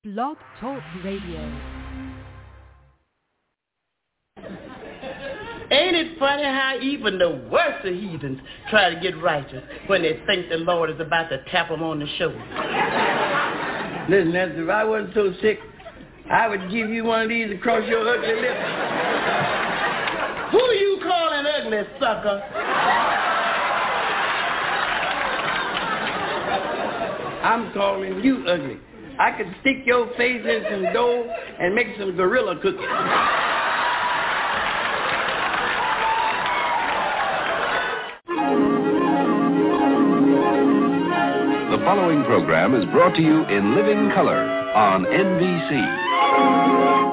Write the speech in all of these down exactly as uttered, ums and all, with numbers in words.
Blog Talk Radio. Ain't it funny how even the worst of heathens try to get righteous when they think the Lord is about to tap them on the shoulder? Listen, Nancy, if I wasn't so sick, I would give you one of these across your ugly lips. Who you calling ugly, sucker? I'm calling you ugly. I could stick your face in some dough and make some gorilla cookies. The following program is brought to you in living color on N B C.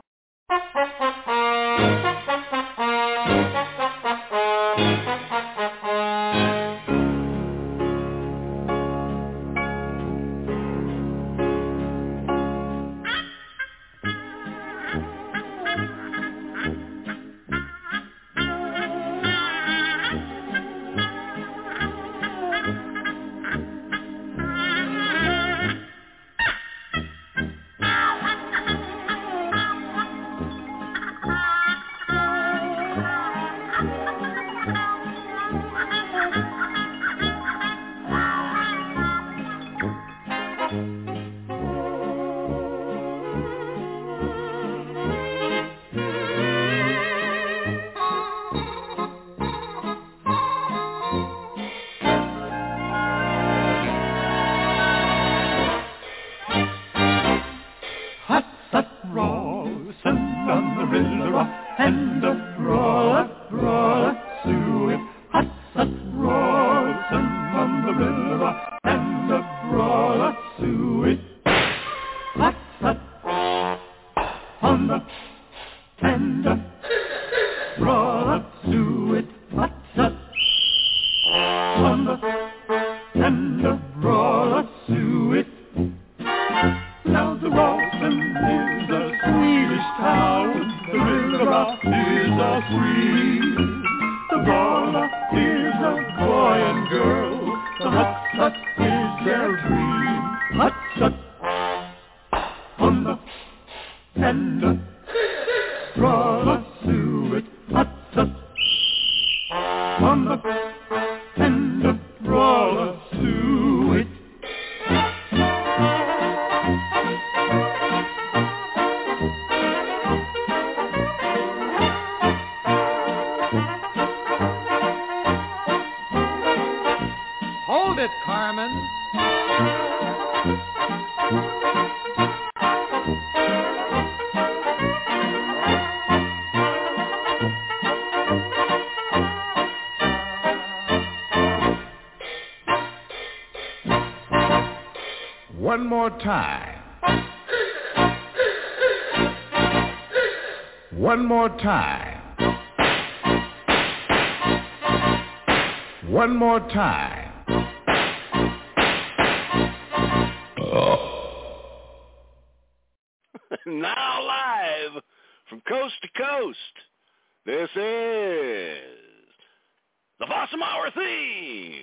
One more time. One more time. One more time. Oh. Now live from coast to coast, this is the Possum Hour theme.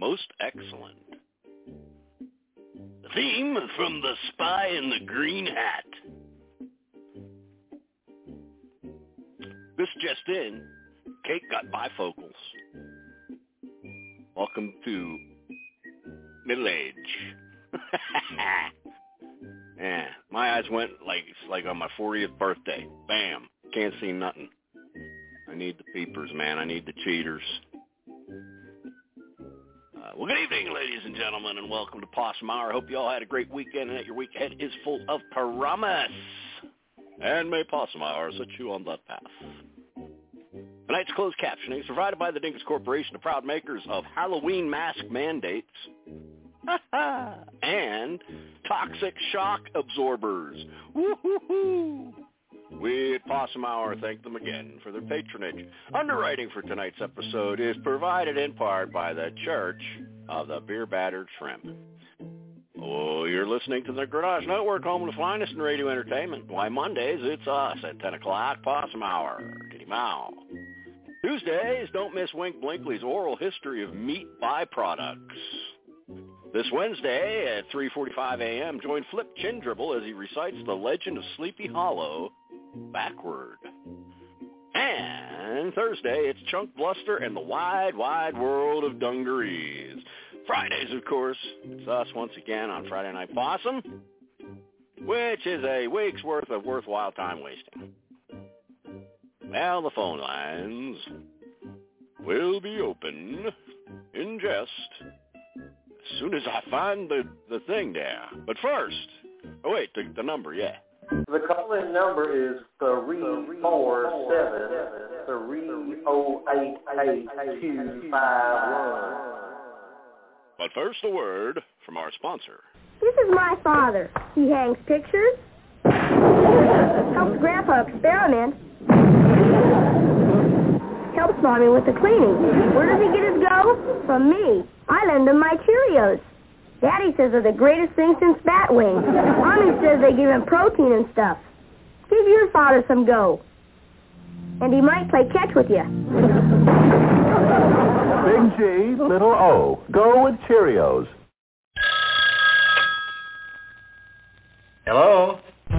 most excellent. The theme from The Spy in the Green Hat. This just in, Kate got bifocals. Welcome to middle age. Yeah, my eyes went like it's like on my fortieth birthday. Bam, can't see nothing. I need the peepers, man. I need the cheaters. Uh, well, good evening, ladies and gentlemen, and welcome to Possum Hour. I hope you all had a great weekend and that your week ahead is full of promise. And may Possum Hour set you on that path. Tonight's closed captioning is provided by the Dingus Corporation, the proud makers of Halloween mask mandates and toxic shock absorbers. Woo-hoo-hoo. We at Possum Hour thank them again for their patronage. Underwriting for tonight's episode is provided in part by the Church of the Beer Battered Shrimp. Oh, you're listening to the Garage Network, home of the finest in radio entertainment. Why, Mondays, it's us at ten o'clock, Possum Hour. Diddy Mow. Tuesdays, don't miss Wink Blinkley's oral history of meat byproducts. This Wednesday at three forty-five a.m., join Flip Chindribble as he recites the legend of Sleepy Hollow backward. And Thursday, it's Chunk Bluster and the wide, wide world of dungarees. Fridays, of course, it's us once again on Friday Night Possum, which is a week's worth of worthwhile time wasting. Well, the phone lines will be open in just as soon as I find the, the thing there. But first, oh wait, the, the number, yeah. The call-in number is three four seven, three oh eight, eight two five one. But first, a word from our sponsor. This is my father. He hangs pictures, helps Grandpa experiment, helps Mommy with the cleaning. Where does he get his go? From me. I lend him my Cheerios. Daddy says they're the greatest thing since bat wings. Mommy says they give him protein and stuff. Give your father some go. And he might play catch with you. Big G, little O. Go with Cheerios. Hello?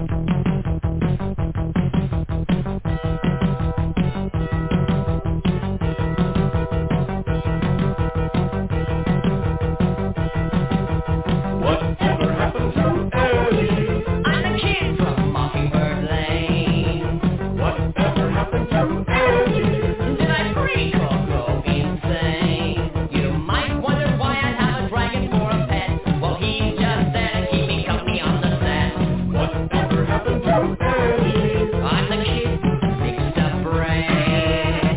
Whatever happened to Eddie? I'm the kid from Mockingbird Lane. Whatever happened to Eddie? Did I freak or go insane? You might wonder why I have a dragon for a pet. Well, he's just there to keep me company on the set. Whatever happened to Eddie? I'm the kid who fixed a brain.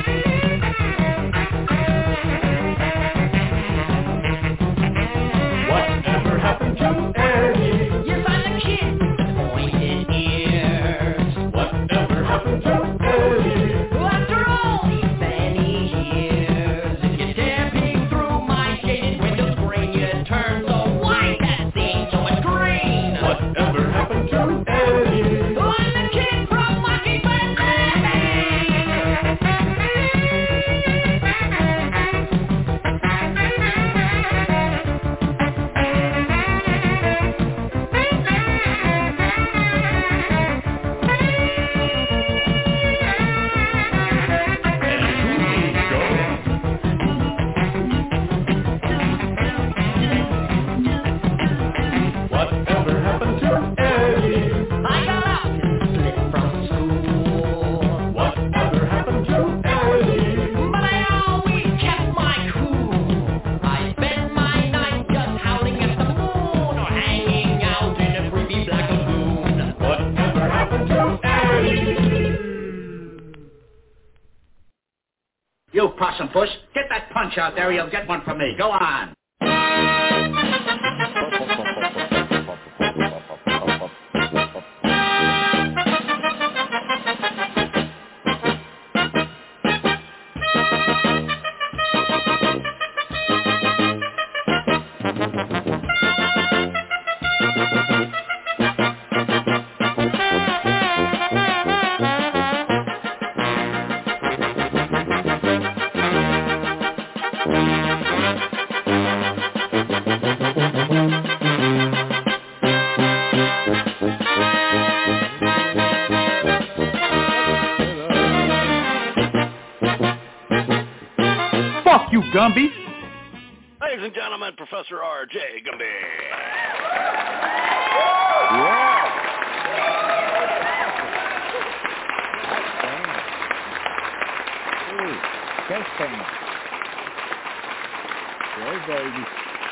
Whatever happened to Eddie? Yes, I'm the kid with the pointed ears. Whatever happened to Eddie? Well, after all these many years, if you dare peek through my shaded window screen, you turn so white that seems so much green. Whatever happened to Eddie? Well, I'm the kid from Mockingbird Whatever happened to Eddie? I got out and split from school. Whatever happened to Eddie? But I always kept my cool. I spent my night just howling at the moon or hanging out in a creepy black lagoon. Whatever happened to Eddie? You possum puss, get that punch out there or you'll get one from me. Go on. Gumby. Ladies and gentlemen, Professor R J Gumby. Yeah. Ooh, chest pain. Yeah, baby.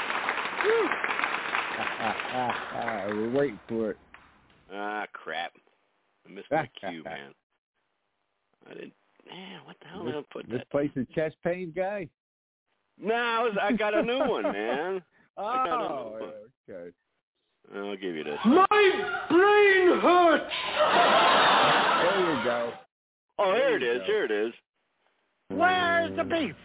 We're waiting for it. Ah, crap. I missed my cue, man. I didn't. Man, what the hell did I put This that? place is chest pain guy? No, I, was, I got a new one, man. Oh, I got a new one. okay. I'll give you this. My brain hurts. There you go. Oh, there here it you is. go. Here it is. Where's the beef?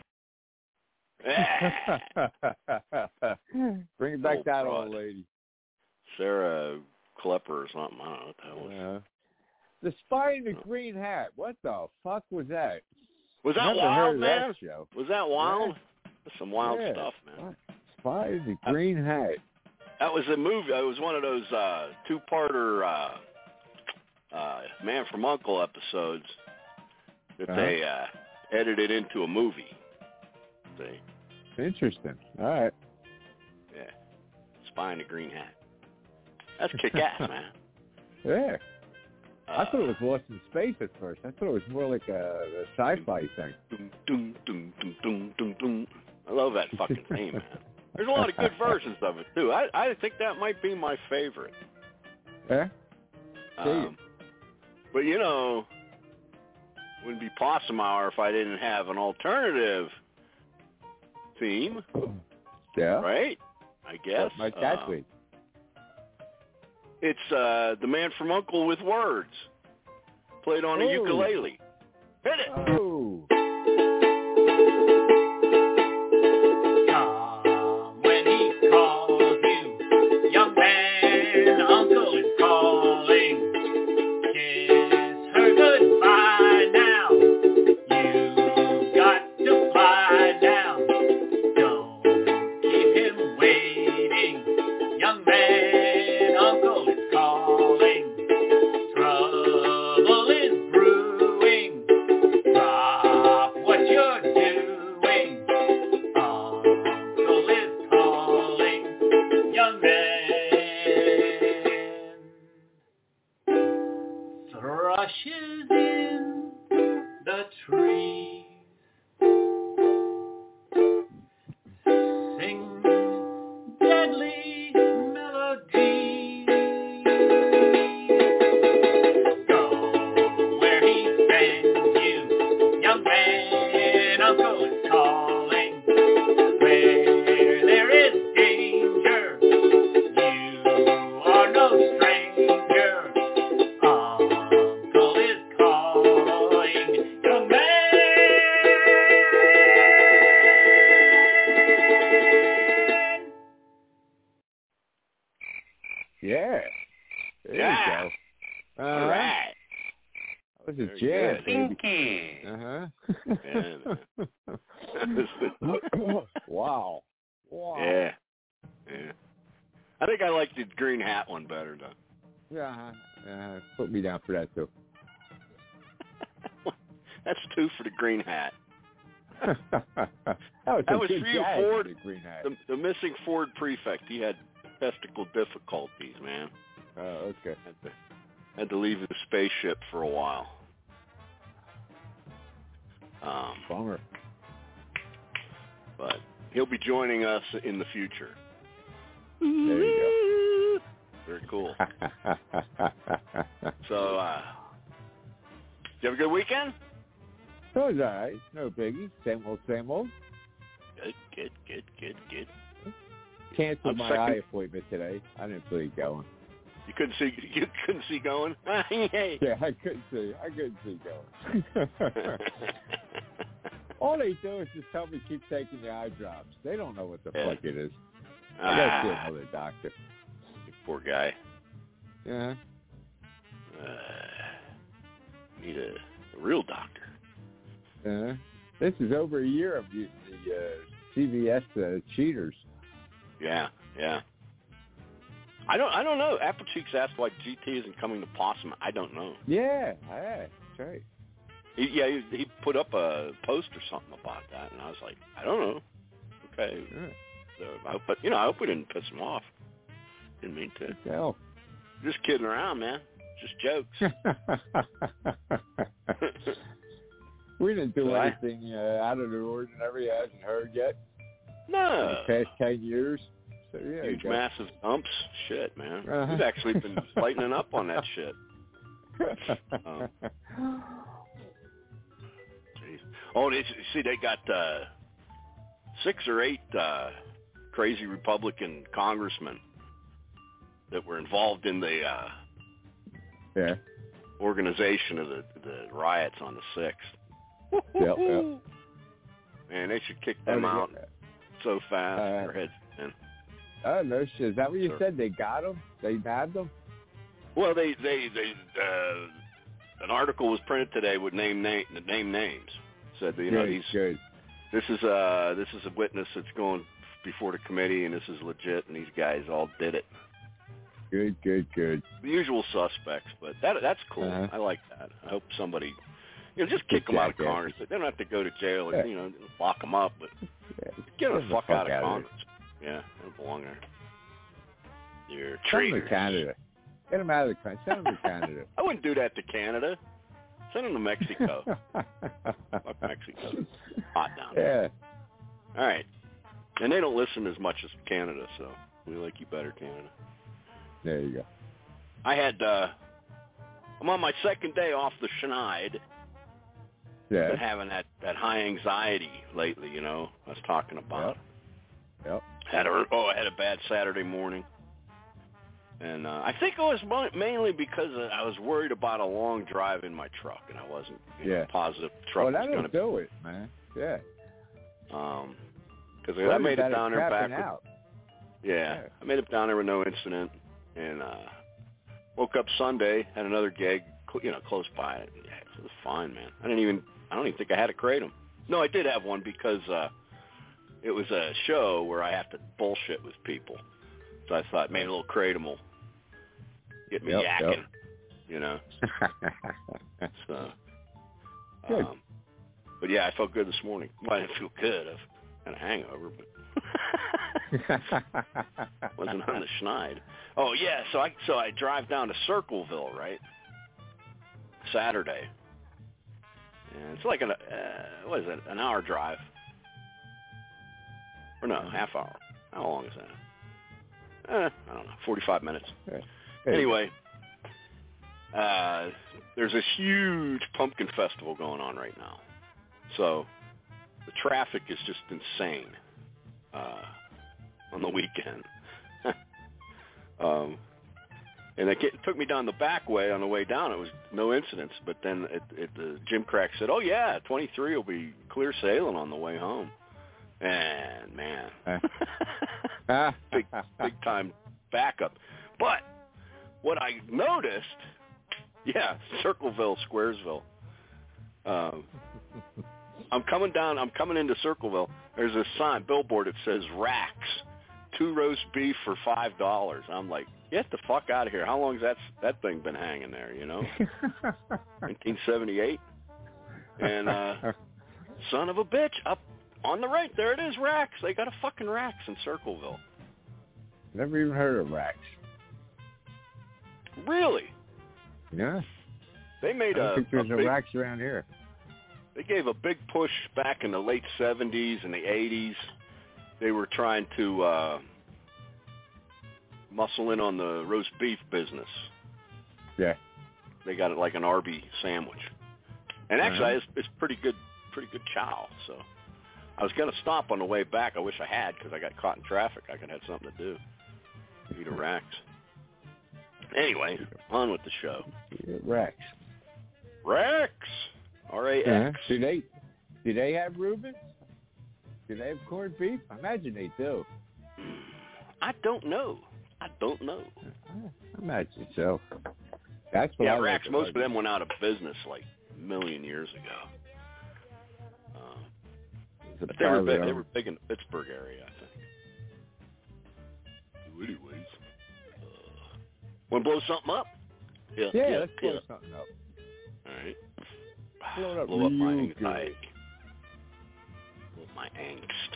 Bring back Oh, that broad. old lady. Sarah Klepper or something. I don't know what that was. Uh, the Spy in the Green Hat. What the fuck was that? Was that Never wild, heard of man? that show. Was that wild? Yeah. That's some wild Yeah. stuff, man. Spy in the Green Hat. That was a movie. It was one of those uh, two-parter uh, uh, Man from U N C L E episodes that Uh-huh. they uh, edited into a movie. See? Interesting. All right. Yeah. Spy in the Green Hat. That's kick-ass, man. Yeah. Uh, I thought it was Lost in Space at first. I thought it was more like a, a sci-fi thing. Dum, dum, dum, dum, dum, dum, dum. I love that fucking theme, man. There's a lot of good versions of it, too. I, I think that might be my favorite. Yeah? Um, but, you know, wouldn't be Possum Hour if I didn't have an alternative theme. Yeah? Right? I guess. What might that Uh, be? It's uh, The Man from U N C L E with words, played on a Oh. ukulele. Hit it! Oh. Come when he calls you, young man, uncle is calling. Kiss her goodbye now. You've got to fly now. Don't keep him waiting, young man, uncle is calling. Trouble is brewing. Drop what you're doing. Uncle is calling, young man. Thrushes in the trees sing deadly melodies. Go where he sends you, young man, uncle is calling. Where there is danger, you are no stranger. Uncle is calling, young man. Yeah. There Yeah. you go. Uh, All right. That was a Very jam, good. baby. Pinky. Uh-huh. Wow. Wow. Yeah. Yeah. I think I like the Green Hat one better, though. Yeah. Uh, put me down for that, too. That's two for the Green Hat. that was, That a was good for you, gag Ford. for the Green Hat. The, the missing Ford prefect, he had testicle difficulties, man. Oh, okay. Had to, had to leave the spaceship for a while. Um, Bummer. but he'll be joining us in the future. There you Very cool. go. So, uh, did you have a good weekend? So it was all right. No biggie. Same old, same old. Good, good, good, good, good. Canceled I'm my second- eye appointment today. I didn't feel it going. You couldn't see. You couldn't see going. Yay. Yeah, I couldn't see. I couldn't see going. All they do is just tell me keep taking the eye drops. They don't know what the Yeah. fuck it is. I gotta see Ah, another doctor. poor guy. Yeah. Uh, need a, a real doctor. Uh, this is over a year of the, the uh, C V S uh, cheaters. Yeah, yeah. I don't. I don't know. Apple Cheeks asked why G T isn't coming to Possum. I don't know. Yeah, yeah, that's right. He, yeah, he, he put up a post or something about that, and I was like, I don't know. Okay. Yeah. So, I, but, you know, I hope we didn't piss him off. Didn't mean to. Hell. Just kidding around, man. Just jokes. We didn't do So I- anything uh, out of the ordinary. I hasn't heard yet. No. In the past ten years. So, yeah, Huge, got- massive dumps. Shit, man. Uh-huh. We've actually been lightening up on that shit. Um, geez. Oh, they, see, they got uh, six or eight uh, crazy Republican congressmen that were involved in the uh, yeah. organization of the, the riots on the sixth. Yep, yep. Man, they should kick them Oh, out yeah. so fast. Uh, their heads in. Oh, no shit. Is that what you Sure. said? They got them? They had them? Well, they they they uh, an article was printed today with name name name names. Said that, you know Good, he's good. this is uh this is a witness that's going before the committee, and this is legit, and these guys all did it. Good, good, good. The usual suspects, but that that's cool. Uh-huh. I like that. I hope somebody, you know, just kick them out of Jackasses. Congress. But they don't have to go to jail or Yeah. you know lock them up, but Yeah. get them the fuck, out of there. Congress. Yeah, they don't belong there. You're Send them to traitors. Canada. Get them out of the country. Send them to Canada. I wouldn't do that to Canada. Send them to Mexico. Fuck Mexico. Hot down there. Yeah. All right. And they don't listen as much as Canada, so we like you better, Canada. There you go. I had, uh, I'm on my second day off the Schneid. Yeah. Been having that, that high anxiety lately, you know, I was talking about. Yep. Yep. Had a, oh, I had a bad Saturday morning. And uh, I think it was mo- mainly because uh, I was worried about a long drive in my truck, and I wasn't you Yeah. know, positive the truck Well, was that'll going to do it, man. Yeah. Um, because Worried I made it about down there crapping back. out. Yeah, Yeah. I made it down there with no incident, and uh, woke up Sunday, had another gig, cl- you know, close by. Yeah, it was fine, man. I didn't even, I don't even think I had a kratom. No, I did have one because uh, it was a show where I have to bullshit with people. So I thought maybe a little kratom will get me Yep, yakking, yep. you know. So, Good. um, but yeah, I felt good this morning. Well, I didn't feel good. I've had a hangover, but wasn't on the Schneid. Oh yeah, so I so I drive down to Circleville, right? Saturday, and it's like an uh, what is it? An hour drive, or no, half hour? How long is that? Eh, I don't know, forty-five minutes. Hey. Anyway, uh, there's this huge pumpkin festival going on right now. So the traffic is just insane uh, on the weekend. um, and it, get, it took me down the back way on the way down. It was no incidents. But then it, it, the Jim Crack said, oh, yeah, twenty-three will be clear sailing on the way home. And, man, big, big time backup. But what I noticed, yeah, Circleville, Squaresville. Um, I'm coming down, I'm coming into Circleville. There's a sign, billboard that says Racks, two roast beef for five dollars. I'm like, get the fuck out of here. How long has that, that thing been hanging there, you know? nineteen seventy-eight. And, uh, son of a bitch, up on the right, there it is, Racks. They got a fucking Racks in Circleville. Never even heard of Racks. Really? Yeah. They made I don't a, think a there's a big, Racks around here. They gave a big push back in the late seventies and the eighties. They were trying to uh, muscle in on the roast beef business. Yeah. They got it like an Arby sandwich. And actually, Uh-huh. it's, it's pretty good, pretty good chow. So I was going to stop on the way back. I wish I had because I got caught in traffic. I could have had something to do. Eat a Racks. Anyway, on with the show. Racks. Racks. R A X. Uh-huh. Do they do they have Reubens? Do they have corned beef? I imagine they do. I don't know. I don't know. I imagine so. That's what yeah, I Racks, like most of about them went out of business like a million years ago. Uh, it. but they were, big, Probably, they um, were big in the Pittsburgh area, I think. Anyways. Uh, want to blow something up? Yeah, Yeah, yeah, let's yeah. blow something up. All right. Blow it up, blow up my real anxiety. Blow up my angst.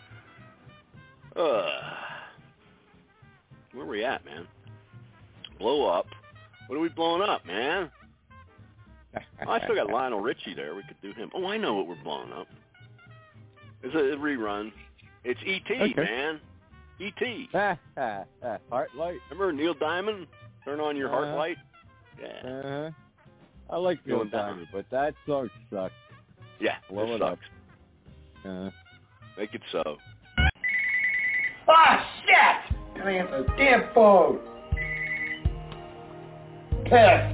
Uh, where we at, man? Blow up. What are we blowing up, man? Oh, I still got Lionel Richie there. We could do him. Oh, I know what we're blowing up. It's a rerun. It's E T, Okay. man. E T. Heart light. Remember Neil Diamond? Turn on your Uh-huh. heart light? Yeah. Uh-huh. I like Neil Going down. Diamond, but that song sucks. Yeah, Blow it it sucks. up. Uh, Make it so. Ah, shit! Can I answer the damn phone? Piss.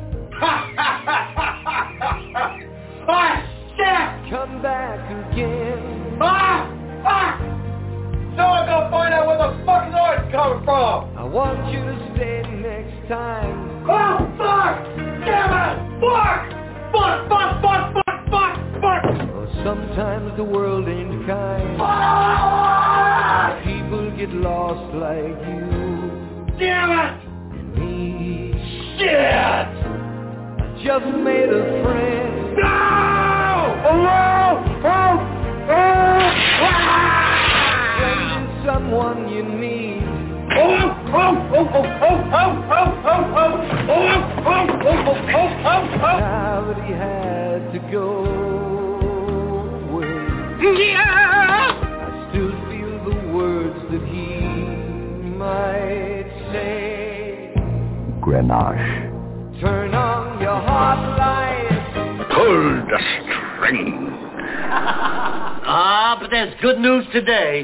Ah, shit! Come back again. Ah, fuck! Someone go find out where the fucking noise coming from! I want you to stay next time. Oh, fuck! Damn it! Fuck! Fuck, fuck, fuck, fuck, fuck, fuck! Oh, sometimes the world ain't kind. Ah! People get lost like you. Damn it! And me. Shit! I just made a friend. No! Hello! Oh! Oh! Ah! Friend is someone you need. Oh! Oh! Oh! Oh! Oh! Oh! Oh! Oh! Oh! Oh! Oh! Oh! Oh! Oh! Now that he had to go away, Yeah! I still feel the words that he might say. Grenache. Turn on your heart light. Pull the string. Ah, but there's good news today.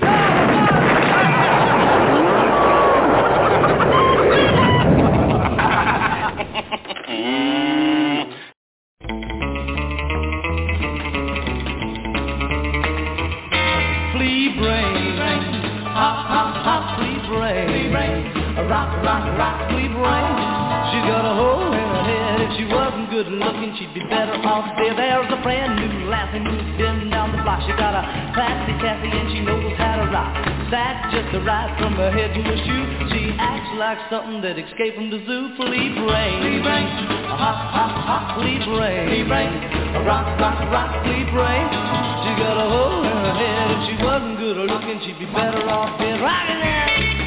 Flea brain, hop, hop, hop, flea brain, rock, rock, rock, flea brain. She's got a hole in her head. If she wasn't good looking, she'd be better off dead. There's a brand new laughing who's been down the block. She got a classy Kathy and she knows how to rock. That's just a ride from her head to her shoe. She acts like something that escaped from the zoo. Flea brain, flea brain, hop, hop, hop, flea brain, flea brain, rock, rock, rock, flea brain. She got a hole in her head. If she wasn't good looking, she'd be better off dead. Rockin' that.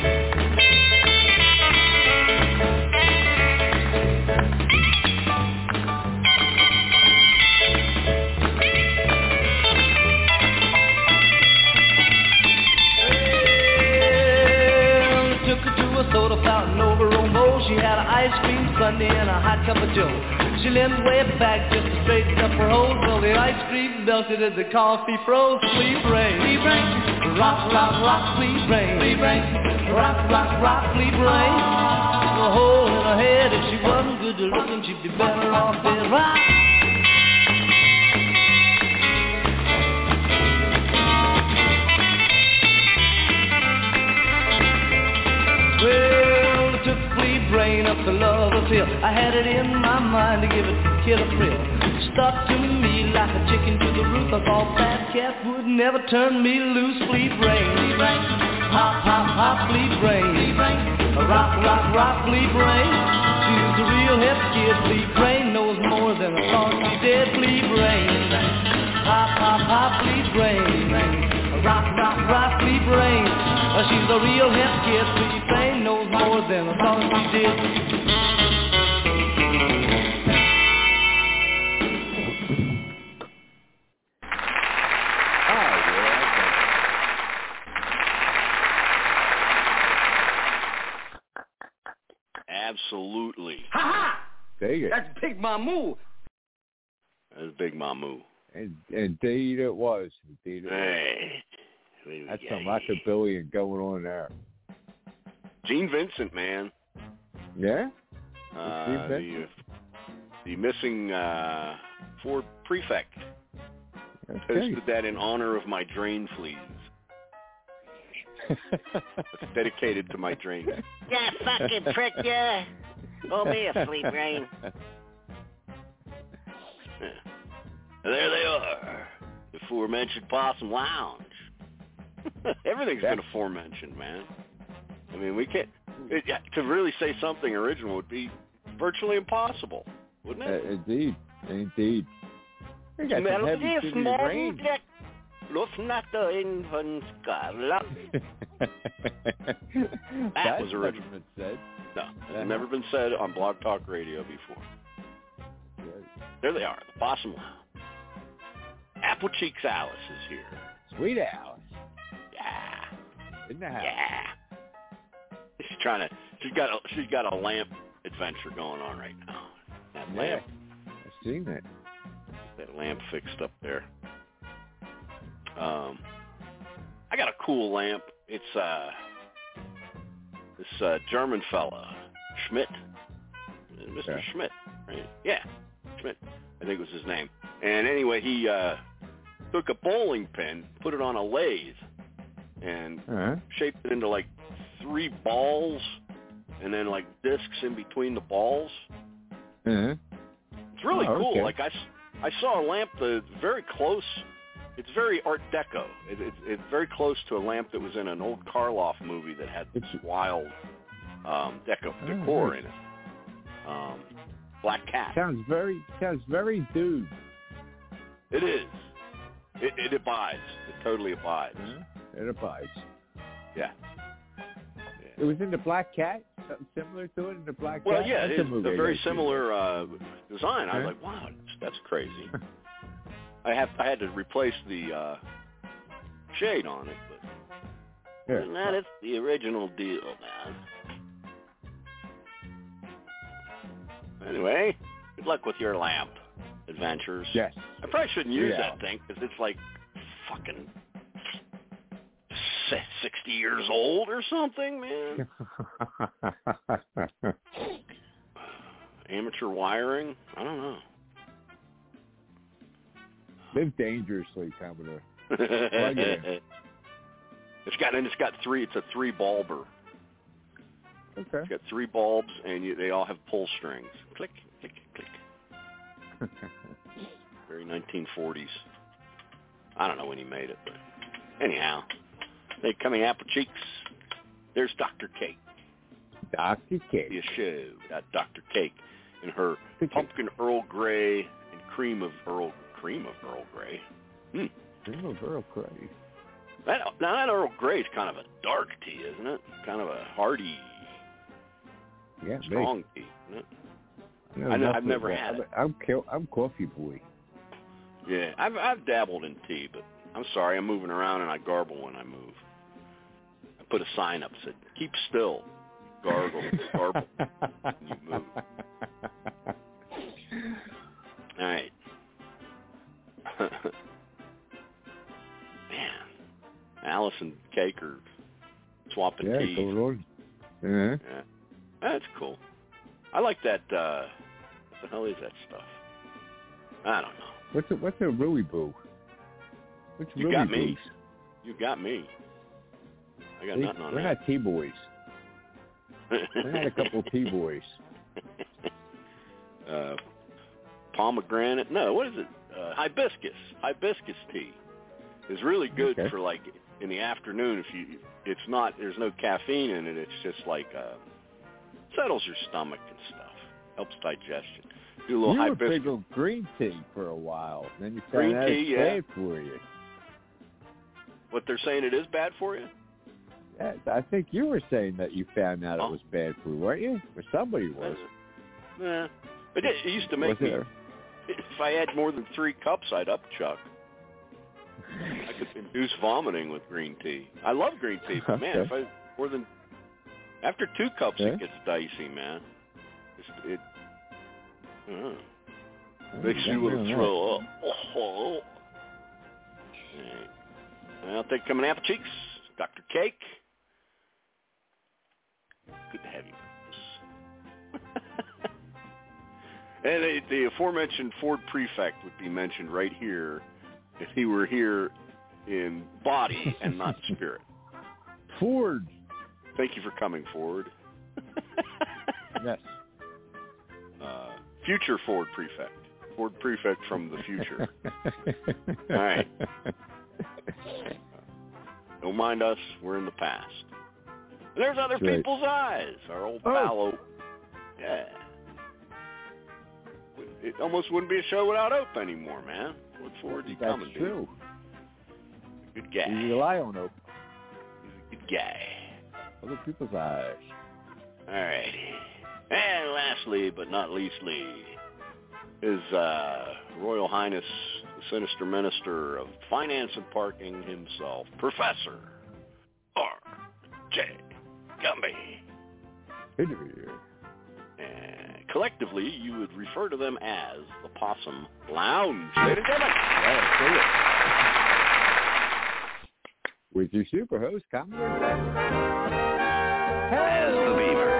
Soda fountain over on Mo. She had an ice cream sundae and a hot cup of joe. She leaned way back just to straighten up her hose. Well, the ice cream melted and the coffee froze. Flea brain, flea brain, rock, rock, rock, flea brain, flea brain, rock, rock, rock, flea brain. A hole in her head. If she wasn't good looking, she'd be better off dead. Rock. Well, I took flea brain up the lover's hill. I had it in my mind to give it kid a thrill. Stuck to me like a chicken to the roof. I thought that cat would never turn me loose. Flea brain, flea brain, hop, hop, hop, flea brain, flea brain, rock, rock, rock, flea brain. She's a real hip kid. Flea brain knows more than I thought she did. Flea brain, hop, hop, hop, flea brain, rock, rock, rock, flea brain. She's a real hip kid. Flea brain knows more than I thought she did. Absolutely. Ha ha! Dig it. That's Big Mamu. That's Big Mamu. And, indeed it was. Indeed it Hey. was. That's some rockabilly going on there. Gene Vincent, man. Yeah? Uh, Gene the, Vincent? the missing uh, Ford prefect. Okay. Posted that in honor of my drain fleas. It's dedicated to my drain. Yeah, fucking prick, yeah. Oh, me a flea brain. Yeah. There they are. The aforementioned Possum Lounge. Everything's been aforementioned, man. I mean, we can't... It, to really say something original would be virtually impossible, wouldn't it? Uh, indeed. Indeed. We got some heavy Melodies duty morgen range. Jack, Luftnatter in von Skala. That That's was never original. been said. No, it's never been said on Blog Talk Radio before. There they are, the Possum Lounge. Apple Cheeks Alice is here. Sweet Alice. Yeah. In the house. Yeah. She's trying to. She's got a. She's got a lamp adventure going on right now. That Yeah. lamp. I've seen that. That lamp fixed up there. Um, I got a cool lamp. It's uh, this uh, German fella, Schmidt, Mister Yeah. Schmidt, right? Yeah, Schmidt. I think was his name. And anyway, he uh, took a bowling pin, put it on a lathe, and Uh-huh. shaped it into like three balls, and then like discs in between the balls. Uh-huh. It's really Oh, cool. okay. Like I, s- I saw a lamp that's very close. It's very Art Deco. It, it, it's very close to a lamp that was in an old Karloff movie that had this wild um, deco Oh, decor nice. in it. Um, Black Cat. Sounds very sounds very dude. It is. It, it abides. It totally abides. It abides. Yeah. It was in the Black Cat. Something similar to it in the Black Well, Cat. yeah, That's it a is movie a I very gotta see. similar uh, design. I was Huh? like, wow, that's, that's crazy. I have I had to replace the uh, shade on it, but Yeah. other than that, it's the original deal, man. Anyway, good luck with your lamp adventures. Yes. I probably shouldn't use Yeah. that thing because it's like fucking si- sixty years old or something, man. Amateur wiring? I don't know. Live dangerously, Commodore. Plug it in. It's got and it's got three. It's a three bulber. Okay. It's got three bulbs, and you, they all have pull strings. Click, click, click. Very nineteen forties. I don't know when he made it, but anyhow, they coming apple cheeks. There's Doctor Cake. Doctor Cake. The show. Got Doctor Cake and her pumpkin Earl Grey and cream of Earl cream of Earl Grey. Hmm. Cream of Earl Grey. That now that Earl Grey is kind of a dark tea, isn't it? Kind of a hearty, Yeah, strong tea, isn't it? me. I know- I've nothing never about- had it. I'm I'm, I'm coffee boy. Yeah, I've I've dabbled in tea, but I'm sorry, I'm moving around and I garble when I move. I put a sign up that said, "Keep still, gargle, garble." when you move. All right. Man, Alice and Cake are swapping Yeah, teas. go on. Uh-huh. Yeah, that's cool. I like that. Uh, what the hell is that stuff? I don't know. What's a what's a Ruby Boo? What's You Ruby got me. Boos? You got me. I got We, nothing on we're that. not T boys. We're not a couple of T boys. uh, pomegranate. No, what is it? Uh, hibiscus. Hibiscus tea is really good Okay. for like in the afternoon. If you, it's not. There's no caffeine in it. It's just like uh, settles your stomach and stuff. Helps digestion. Do a little You were hibiscus. big on green tea for a while. Then you found Green out tea, it's yeah. bad for you. What they're saying it is bad for you? Yeah, I think you were saying that you found out Oh. it was bad for you, weren't you? Or somebody was. Yeah. It, did- it used to make Was me. it? If I had more than three cups, I'd upchuck. I could induce vomiting with green tea. I love green tea, but man, Okay. if I more than after two cups, Yeah. it gets dicey, man. It's, it uh, Oh, makes you you got want me to on throw up. Oh. Right. Well, take coming apple cheeks, Doctor Cake. Good to have you. And the, the aforementioned Ford Prefect would be mentioned right here if he were here in body and not spirit. Ford. Thank you for coming, Ford. Yes. Uh, future Ford Prefect. Ford Prefect from the future. All right. Don't mind us. We're in the past. And there's other That's right. people's eyes. Our old Oh. pal. O- Yeah. it almost wouldn't be a show without Ope anymore, man. Look forward to you That's coming, dude. true. Good guy. You rely on Ope. He's a good guy. Other people's eyes. All righty. And lastly, but not leastly, is uh, Royal Highness, the Sinister Minister of Finance and Parking himself, Professor R J Gumby. And collectively, you would refer to them as the Possum Lounge. Ladies and gentlemen. With your super host, Commodore Zach. As the Beaver.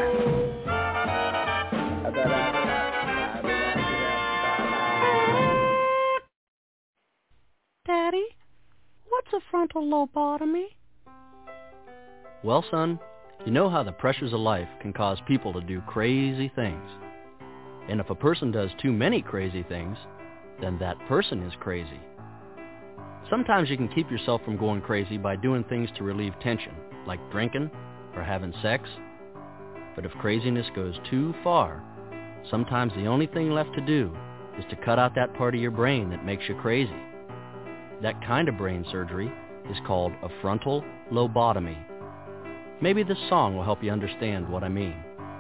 Daddy, what's a frontal lobotomy? Well, son, you know how the pressures of life can cause people to do crazy things. And if a person does too many crazy things, then that person is crazy. Sometimes you can keep yourself from going crazy by doing things to relieve tension, like drinking or having sex. But if craziness goes too far, sometimes the only thing left to do is to cut out that part of your brain that makes you crazy. That kind of brain surgery is called a frontal lobotomy. Maybe this song will help you understand what I mean.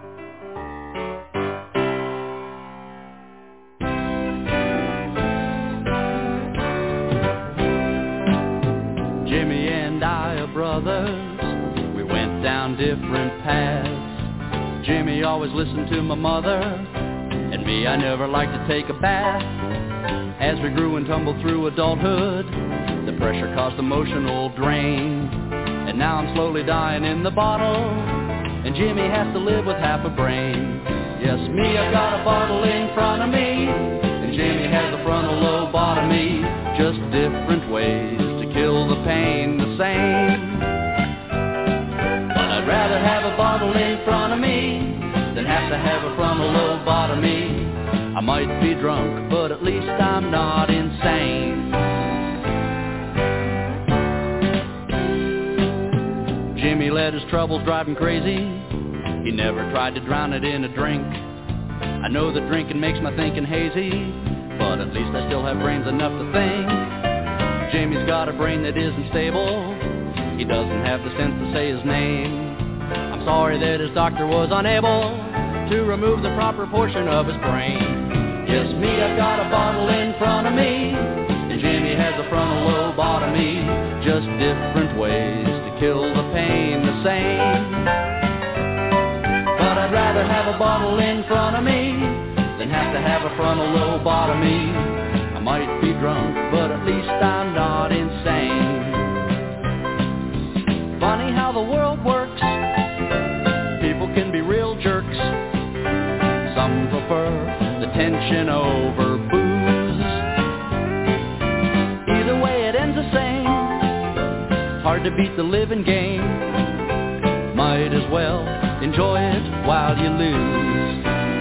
Jimmy and I are brothers. We went down different paths. Jimmy always listened to my mother, and me, I never liked to take a bath. As we grew and tumbled through adulthood, the pressure caused emotional drain. And now I'm slowly dying in the bottle, and Jimmy has to live with half a brain. Yes, me, I've got a bottle in front of me, and Jimmy has a frontal lobotomy. Just different ways to kill the pain the same. But I'd rather have a bottle in front of me than have to have a frontal lobotomy. I might be drunk, but at least I'm not insane. Jimmy let his troubles drive him crazy. He never tried to drown it in a drink. I know that drinking makes my thinking hazy, but at least I still have brains enough to think. Jimmy's got a brain that isn't stable. He doesn't have the sense to say his name. I'm sorry that his doctor was unable to remove the proper portion of his brain. Yes, me, I've got a bottle in front of me, and Jimmy has a frontal lobotomy. Just different ways to kill the pain the same. But I'd rather have a bottle in front of me than have to have a frontal lobotomy. I might be drunk, but at least I'm not insane. Funny how the world works. People can be real jerks. Some prefer the tension over booze. Either way it ends the same. Hard to beat the living game. Might as well enjoy it while you lose.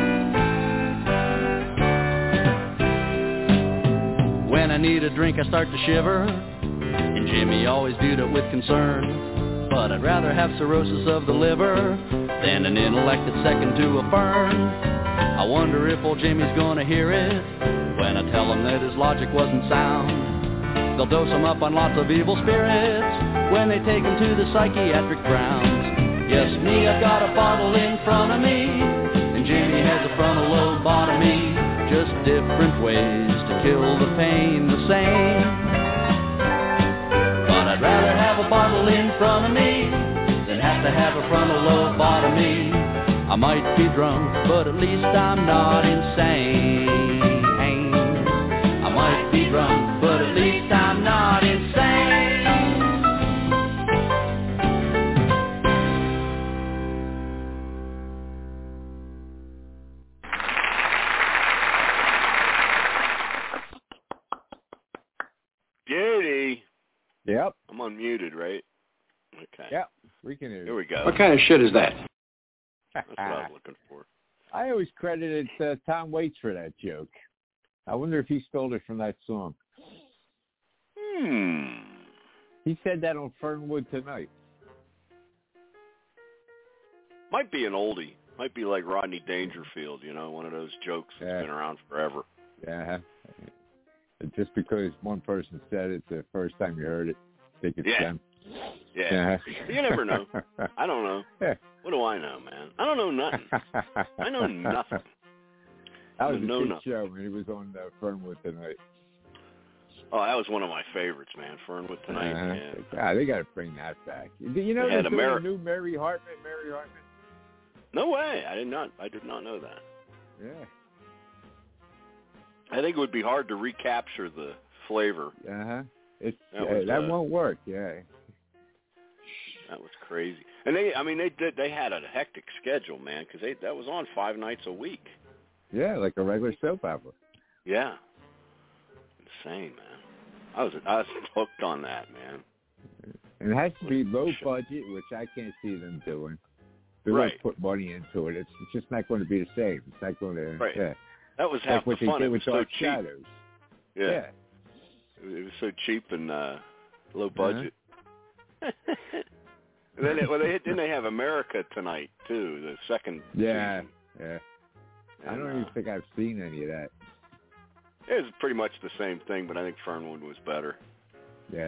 When I need a drink I start to shiver, and Jimmy always viewed it with concern. But I'd rather have cirrhosis of the liver than an intellect that's second to a fern. I wonder if old Jimmy's gonna hear it when I tell him that his logic wasn't sound. They'll dose him up on lots of evil spirits when they take him to the psychiatric grounds. Yes, me, I've got a bottle in front of me, and Jimmy has a frontal lobotomy. Just different ways to kill the pain the same. But I'd rather have a bottle in front of me than have to have a frontal lobotomy. I might be drunk, but at least I'm not insane. I might be drunk, but at least I'm not insane. Beauty. Yep. I'm unmuted, right? Okay. Yep. We can hear you. Here we go. What kind of shit is that? That's what I was looking for. I always credited uh, Tom Waits for that joke. I wonder if he stole it from that song. Hmm. He said that on Fernwood Tonight. Might be an oldie. Might be like Rodney Dangerfield, you know, one of those jokes that's yeah. been around forever. Yeah. Just because one person said it the first time you heard it, think it's yeah. them. Yeah. Yeah. You never know. I don't know. Yeah. What do I know, man? I don't know nothing. I know nothing. That was I a know good nothing. show when he was on uh, Fernwood Tonight. Oh, that was one of my favorites, man. Fernwood Tonight. Uh-huh. Yeah. God, they got to bring that back. Do you know They had there's Ameri- a new Mary Hartman? Mary Hartman? No way. I did not. I did not know that. Yeah. I think it would be hard to recapture the flavor. Uh huh. It's That uh, was, that uh, won't work. Yeah. That was crazy. And they, I mean, they did. They had a hectic schedule, man, because they that was on five nights a week. Yeah, like a regular soap opera. Yeah. Insane, man. I was I was hooked on that, man. And it has to be low budget, which I can't see them doing. They Right. won't put money into it. It's, it's just not going to be the same. It's not going to. Right. Yeah. That was Like half what the they fun. did It was with so Dark cheap. Shadows. Yeah. Yeah. It was so cheap and uh, low budget. Uh-huh. And then, it, well, they didn't they have America Tonight too? The second. Yeah. Season. Yeah. I And, don't uh, even think I've seen any of that. It was pretty much the same thing, but I think Fernwood was better. Yeah.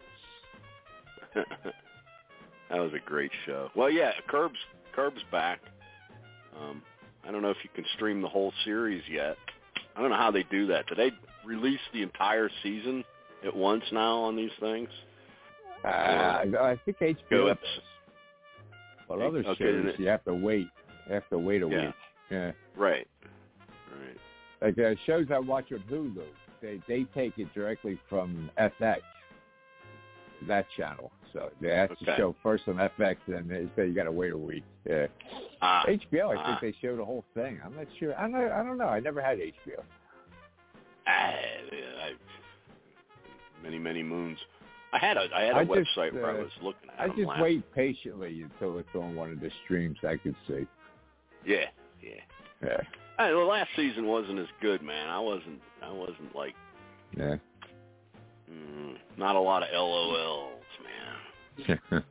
That was a great show. Well, yeah, Curb's Curb's back. Um, I don't know if you can stream the whole series yet. I don't know how they do that. Do they release the entire season at once now on these things? Uh, I think H B O. Go Well, other Okay, shows then it- you have to wait. You have to wait a Yeah. week. Yeah. Right. Right. Like uh, shows I watch on Hulu, they they take it directly from F X, that channel. So they have to Okay. show first on F X, and they say you got to wait a week. Yeah. Ah, H B O, I ah. think they show the whole thing. I'm not sure. I don't. I don't know. I never had H B O. I, I, many many moons. I had a I had a I just, website where I uh, was looking at I them just last. wait patiently until it's on one of the streams I could see. Yeah, yeah. Yeah. I, the last season wasn't as good, man. I wasn't. I wasn't like. Yeah. Mm, not a lot of L O Ls, man.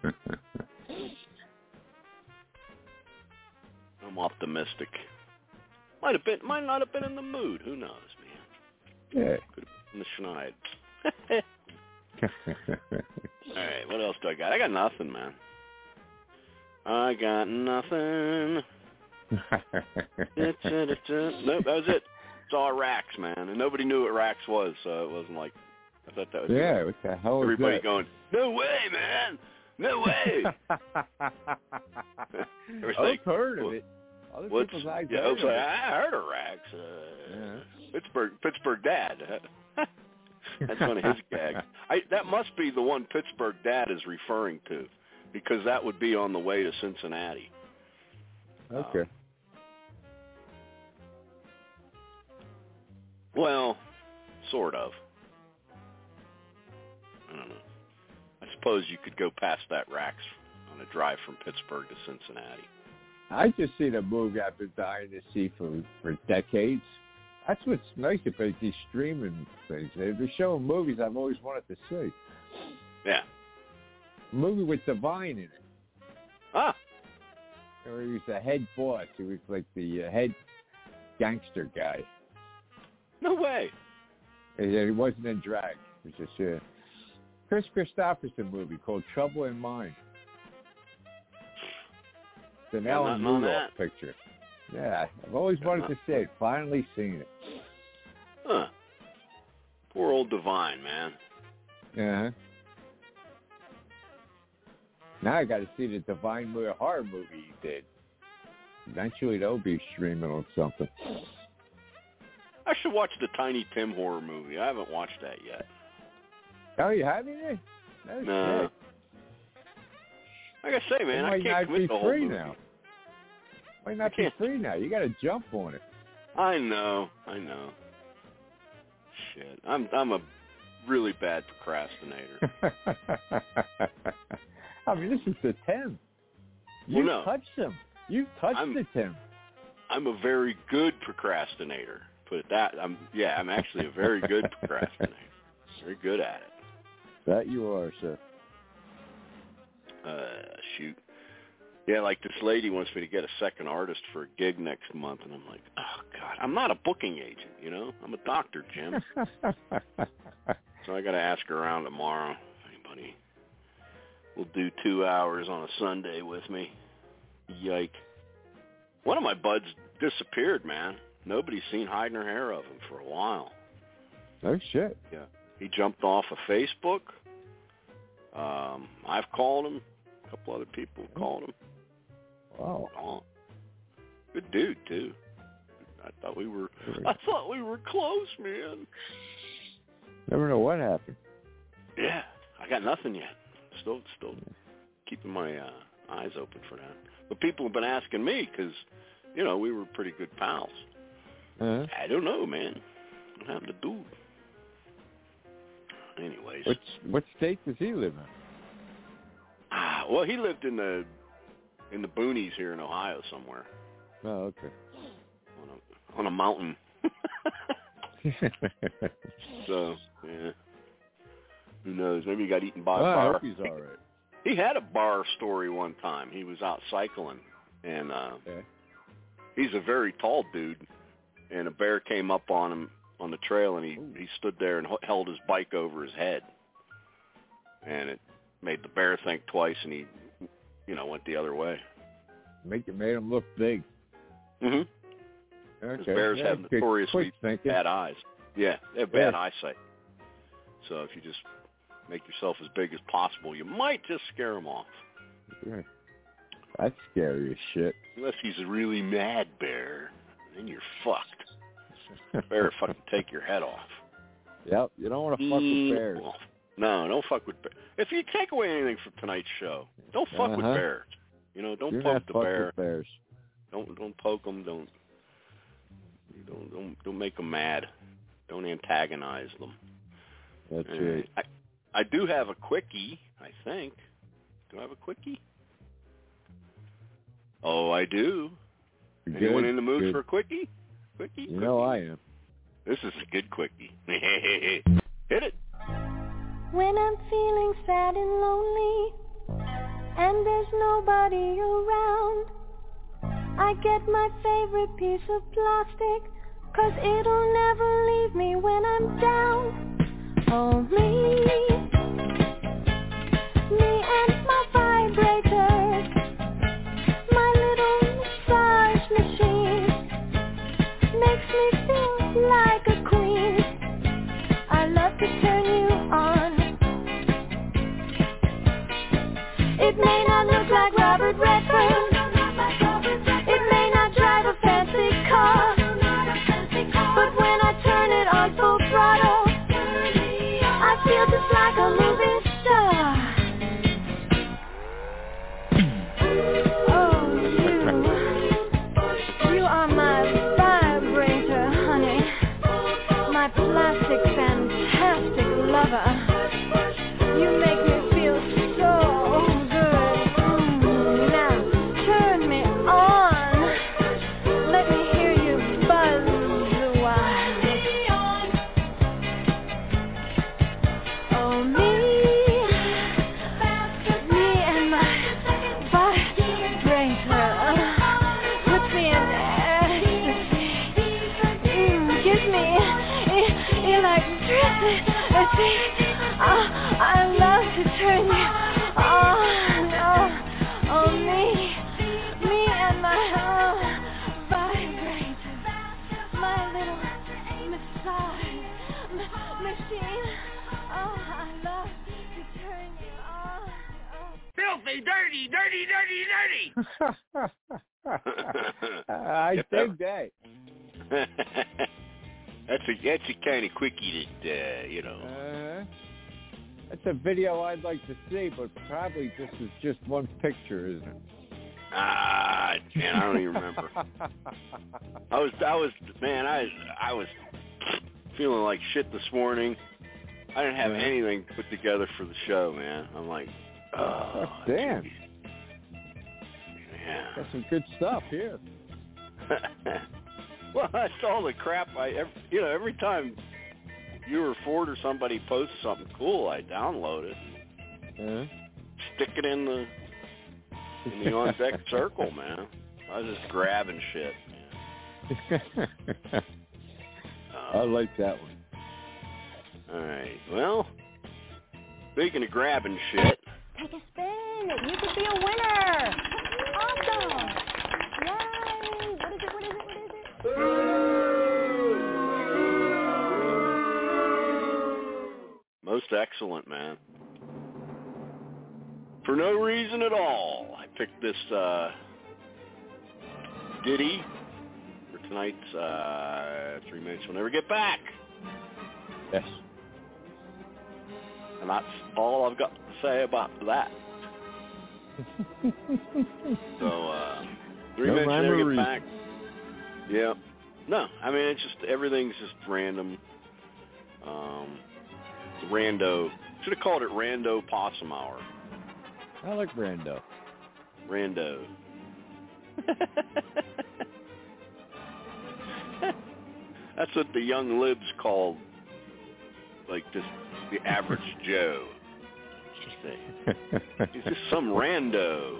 I'm optimistic. Might have been. Might not have been in the mood. Who knows, man? Yeah. Could have been the schneid. All right. What else do I got? I got nothing, man. I got nothing. Nope, that was it. It's all Rax, man, and nobody knew what Rax was, so it wasn't like I thought that was. Yeah. What the hell is Everybody that? going, no way, man, no way. I've heard of it. Other What's, people's eyes yeah, I heard was of like, it. I heard of Rax. Uh, Yeah. Pittsburgh, Pittsburgh Dad. That's one of his gags. I, that must be the one Pittsburgh Dad is referring to, because that would be on the way to Cincinnati. Okay. Um, well, sort of. I don't know. I suppose you could go past that Rax on a drive from Pittsburgh to Cincinnati. I just seen a movie I've been dying to see for, for decades. That's what's nice about these streaming things. They're showing movies I've always wanted to see. Yeah. A movie with Divine in it. Ah. Or he was the head boss. He was like the uh, head gangster guy. No way. And he wasn't in drag. It was just a Chris Christopherson movie called Trouble in Mind. It's an Yeah, Alan nothing on Rudolph that. picture. Yeah, I've always Yeah, wanted not- to see it. Finally seen it. Huh. Poor old Divine, man. Uh-huh. Now I got to see the Divine Movie horror movie he did. Eventually they'll be streaming on something. I should watch the Tiny Tim horror movie. I haven't watched that yet. Oh, you haven't yet? That's No. good. Like I say, man, it I might can't not commit be the whole free movie. now. Might not I be can't. free now. You got to jump on it. I know, I know. Shit, I'm I'm a really bad procrastinator. I mean, this is the Tim. You Well, no. touched him. You touched I'm- the Tim. I'm a very good procrastinator. Put it that. I'm yeah. I'm actually a very good procrastinator. Very good at it. That you are, sir. Uh, shoot. Yeah, like this lady wants me to get a second artist for a gig next month, and I'm like, oh, God, I'm not a booking agent, you know? I'm a doctor, Jim. So I got to ask her around tomorrow. If anybody will do two hours on a Sunday with me. Yike. One of my buds disappeared, man. Nobody's seen hide nor hair of him for a while. Oh, shit. Yeah. He jumped off of Facebook. Um, I've called him. A couple other people have called him. Wow. Oh. Good dude, too. I thought we were I thought we were close, man. Never know what happened. Yeah. I got nothing yet. Still still keeping my uh, eyes open for that. But people have been asking me because, you know, we were pretty good pals. Uh-huh. I don't know, man. What happened to dude? Anyways. Which, what state does he live in? Ah, well, he lived in the in the boonies here in Ohio somewhere. Oh, okay. On a, on a mountain. So, yeah. Who knows? Maybe he got eaten by well, a bar. I hope he's all right. He had a bar story one time. He was out cycling, and uh, okay. he's a very tall dude, and a bear came up on him on the trail, and he, he stood there and held his bike over his head. And it made the bear think twice, and he, you know, went the other way. Make it made him look big. Mm-hmm. Okay. Because bears yeah, have notoriously quick bad eyes. Yeah, they have bad yeah. eyesight. So if you just make yourself as big as possible, you might just scare them off. Yeah. That's scary as shit. Unless he's a really mad bear, then you're fucked. Bear fucking take your head off. Yep, you don't want to fuck with bears. No, don't fuck with bears. If you take away anything from tonight's show, don't fuck uh-huh. with bears. You know, don't Do poke not the fuck bear. With bears. Don't don't poke them. Don't don't don't don't make them mad. Don't antagonize them. That's uh, right. I I do have a quickie. I think. Do I have a quickie? Oh, I do. Good, Anyone in the mood good. for a quickie? Quickie? You quickie? know I am. This is a good quickie. Hit it. When I'm feeling sad and lonely, and there's nobody around, I get my favorite piece of plastic, 'cause it'll never leave me when I'm down. Oh, me, me and my vibrator, my little massage machine, makes me feel like a queen. I love to turn you on. It may not look like Robert Redford, it may not drive a fancy car, but when I turn it on full throttle, I feel just like a movie star. Oh, you, you are my vibrator, honey, my plastic fantastic lover. You make me feel so good. Mm, now turn me on. Let me hear you buzz a while. Oh, me, me and my vibrator puts me in ecstasy. Mm, gives me e- electricity. Oh, I love to turn you on. Oh, oh, me, me and my oh, vibrator, my little massage m- machine. Oh, I love to turn you on. Oh. Filthy, dirty, dirty, dirty, dirty. I Yep, dig that. That's a that's a kind of quickie that uh, you know. Uh, that's a video I'd like to see, but probably this is just one picture, isn't it? Ah, man, I don't even remember. I was I was man, I I was feeling like shit this morning. I didn't have Yeah. anything put together for the show, man. I'm like, oh, damn. geez. Yeah. Got some good stuff here. Well, that's all the crap I, every, you know, every time you or Ford or somebody posts something cool, I download it, Uh, stick it in the in the on-deck circle, man. I was just grabbing shit. Um, I like that one. All right. Well, speaking of grabbing shit. Take a spin. You could be a winner. Awesome. Yay. What is it? What is it? What is it? Most excellent, man. For no reason at all, I picked this uh, ditty for tonight's uh, Three Minutes We'll Never Get Back. Yes. And that's all I've got to say about that. So, uh, Three No Minutes rhyme Never or Get reason. Back. Yeah. No, I mean, it's just, everything's just random. Um, rando. Should have called it Rando Possum Hour. I like Brando. Rando. That's what the young libs call, like, just the average Joe. It's just, a, it's just some rando.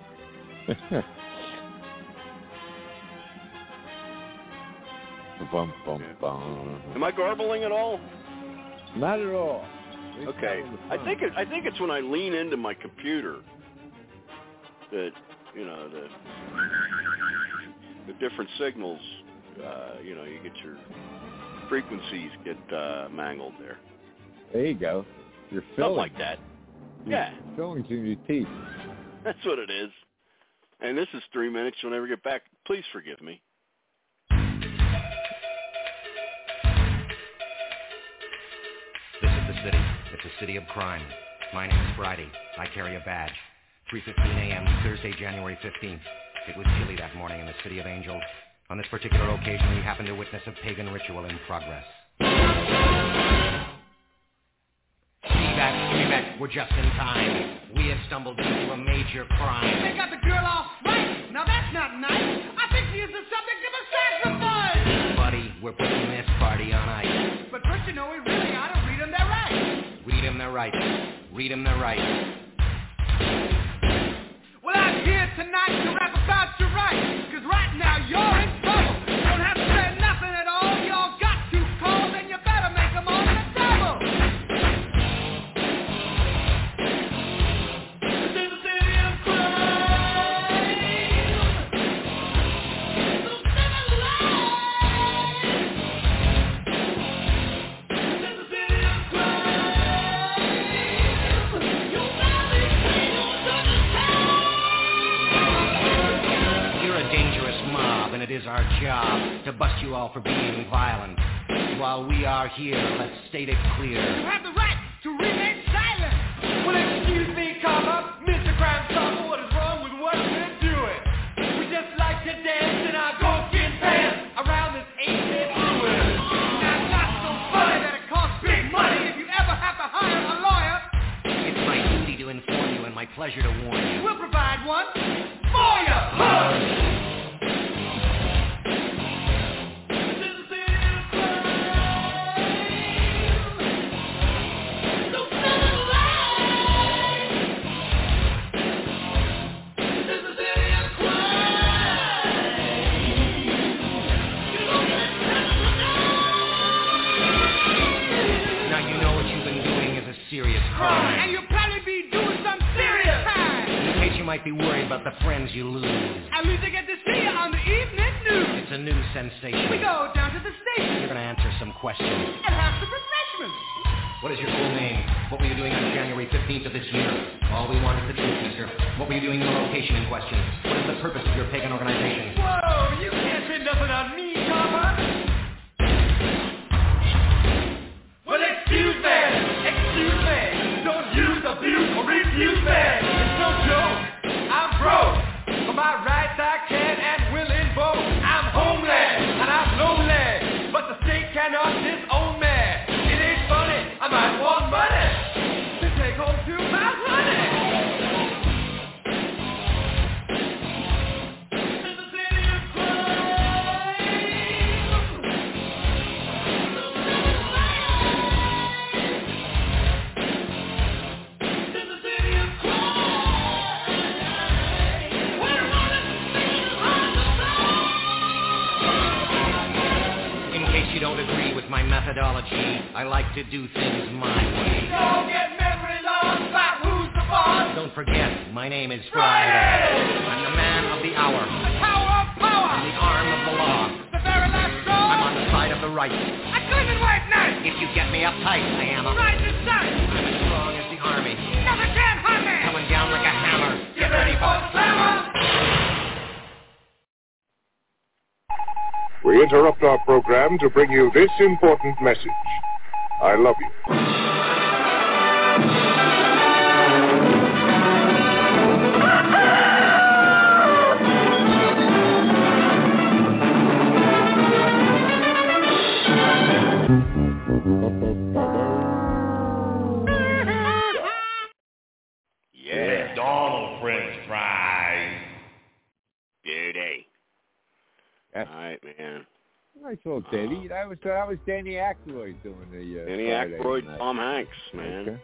Bum, bum, bum. Am I garbling at all? Not at all. Okay. I think it, I think it's when I lean into my computer that, you know, the the different signals, uh, you know, you get your frequencies get uh, mangled there. There you go. You're Something filling. like that. You're Yeah. Fillings in your teeth. That's what it is. And this is Three Minutes You'll Never Get Back. Please forgive me. This is the city. It's a city of crime. My name is Friday. I carry a badge. three fifteen a.m. Thursday, January fifteenth. It was chilly that morning in the City of Angels. On this particular occasion, we happened to witness a pagan ritual in progress. Feedback, feedback, we're just in time. We have stumbled into a major crime. They got the girl all right. Now that's not nice. I think she is the subject of a sacrifice. Buddy, we're putting this party on ice. But first, you know, we really ought to read them their rights. Read them their rights. Read them their rights. Well, I'm here tonight to rap about your rights. Cause right now you're in trouble. You don't have to say nothing at all. You all got two calls and you better make them all in a double. This is the city of crime. So stand alive. This is the city of crime. You gotta be free, you You're a dangerous mob, and it is our job to bust you all for being violent. While we are here, let's state it clear. You have the right to remain silent. Well, excuse me, comma, Mister Crime Stopper, what is wrong with what we're doing? We just like to dance in our goatskin pants around this eight-bit ruin. Now, it's not so funny that it costs big money if you ever have to hire a lawyer. It's my duty to inform you and my pleasure to warn you. We'll provide one for you. Huh? Serious crime. And you'll probably be doing some serious time. In case you might be worried about the friends you lose. At least I get to see you on the evening news. It's a new sensation. We go down to the station. You're going to answer some questions. And have some refreshments. What is your full name? What were you doing on January fifteenth of this year? All we want is the truth, mister. What were you doing in the location in question? What is the purpose of your pagan organization? Whoa, you can't say nothing on me, Copper. Well, excuse me, excuse me. Don't use, abuse, or refuse me. It's no joke. I'm broke. For my rights I can and will invoke. I'm homeless and I'm lonely, but the state cannot disown me. It ain't funny. I might want money to take home to my honey. This is the city of crime. technology. I like to do things my way. Don't get memory lost about who's the boss. Don't forget, my name is Friday. I'm the man of the hour. The tower of power. I'm the arm of the law. The very last straw. I'm on the side of the right. A gleaming white knight. If you get me uptight, I am a... Right in sight. I'm as strong as the army. Nothing can harm me. Coming down like a hammer. Get ready for the slammer. We interrupt our program to bring you this important message. I love you. Yeah. McDonald's French fries. Beauty. That's All right, man. nice little ditty. That was that was Danny Aykroyd doing the. Uh, Danny Friday Aykroyd, night. Tom Hanks, man. Okay.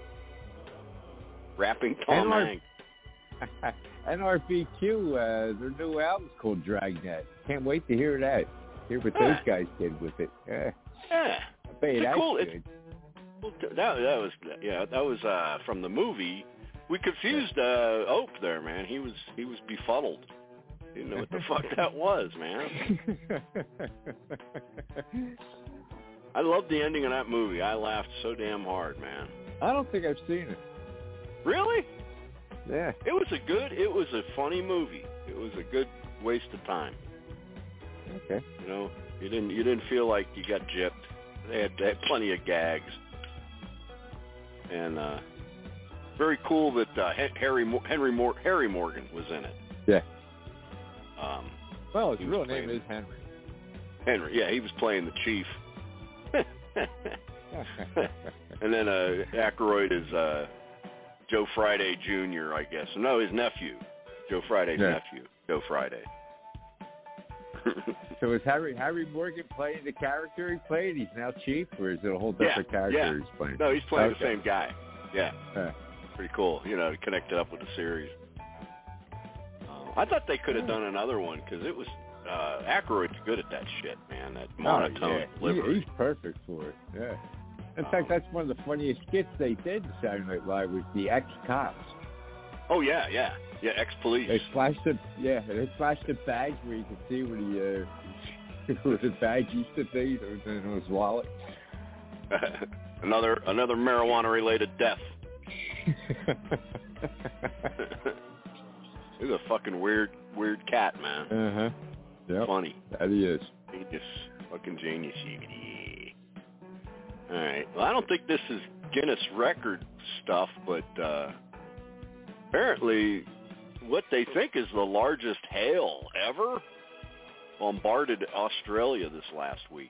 Rapping Tom N R- Hanks. N R B Q, uh, their new album's called Dragnet. Can't wait to hear that. Hear what Yeah. those guys did with it. Yeah. Yeah. I bet you It's that's cool. good. It's, well, that that was yeah that was uh, from the movie. We confused uh, Ope there, man. He was he was befuddled. He didn't know what the fuck that was, man. I loved the ending of that movie. I laughed so damn hard, man. I don't think I've seen it. Really? Yeah. It was a good. It was a funny movie. It was a good waste of time. Okay. You know, you didn't you didn't feel like you got gypped. They had, they had plenty of gags, and uh, very cool that uh, Harry Henry Mor- Harry Morgan was in it. Yeah. Um, Well, his he was real playing- name is Henry. Henry, yeah, he was playing the chief. And then uh, Aykroyd is uh, Joe Friday Junior, I guess. No, his nephew. Joe Friday's Yeah. nephew, Joe Friday. So is Harry Harry Morgan playing the character he played? He's now chief, or is it a whole Yeah, different character yeah. he's playing? No, he's playing Okay. the same guy. Yeah. Yeah. Pretty cool, you know, to connect it up with the series. Um, I thought they could have done another one because it was uh, Aykroyd's good at that shit, man. That monotone Oh, yeah. delivery. He, he's perfect for it. Yeah. In fact, that's one of the funniest skits they did in Saturday Night Live was the ex-cops. Oh yeah, yeah, yeah. Ex-police. They flashed the yeah, they flashed the badge where you could see where the uh, where the badge used to be in his wallet. another another marijuana-related death. He's a fucking weird, weird cat, man. Uh huh. Yep. Funny. That he is. He's just fucking genius. All right. Well, I don't think this is Guinness record stuff, but uh, apparently, what they think is the largest hail ever bombarded Australia this last week.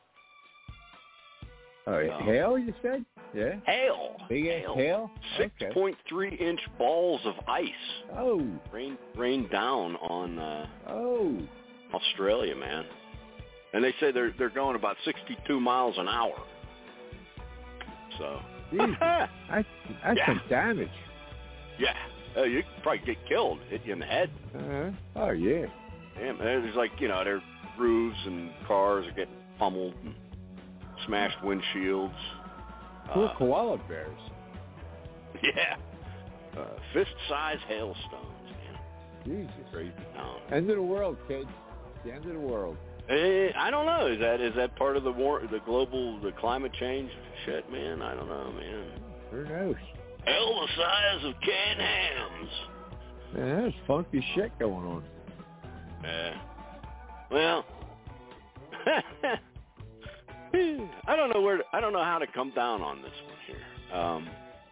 Oh, Um, hail, you said? Yeah. Hail. Big hail. hail? Six Okay. point three inch balls of ice. Oh. Rain rained down on uh, Oh. Australia, man. And they say they're they're going about sixty-two miles an hour. So. Jesus. That's, that's Yeah. some damage. Yeah. Uh, you could probably get killed, hit you in the head. Uh-huh. Oh, yeah. Damn, there's like, you know, their roofs and cars are getting pummeled and smashed windshields. Poor Uh, koala bears. yeah. Uh, fist-sized hailstones, man. Jesus. Crazy town. End of the world, kids. The end of the world. Eh, I don't know. Is that is that part of the war, the global, the climate change shit, man? I don't know, man. Who knows? Hell the size of canned hams. Man, there's funky shit going on. Yeah. Well, I don't know where. To, I don't know how to come down on this one here. Um,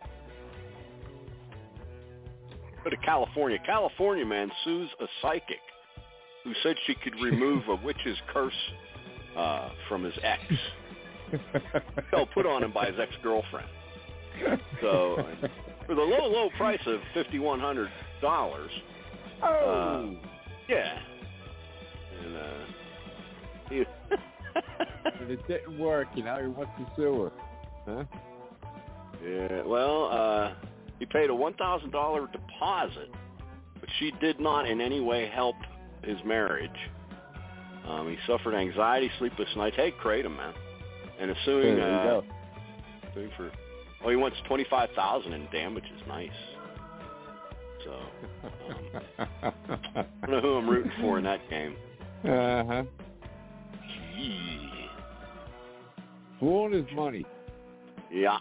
go to California. California man sues a psychic who said she could remove a witch's curse uh, from his ex. Oh, put on him by his ex-girlfriend. So, for the low, low price of fifty-one hundred dollars. Oh. Uh, yeah. And uh, he, And it didn't work, you know, he wants to sue her. Huh? yeah. Well, uh, he paid a one thousand dollar deposit, but she did not in any way help his marriage. Um, he suffered anxiety, sleepless nights. Hey, Kratom, man. and is suing. There you uh, go. Suing for. Well, he wants twenty-five thousand in damages. Nice. So, um, I don't know who I'm rooting for in that game. Uh huh. Gee. Fooling his money. Yeah.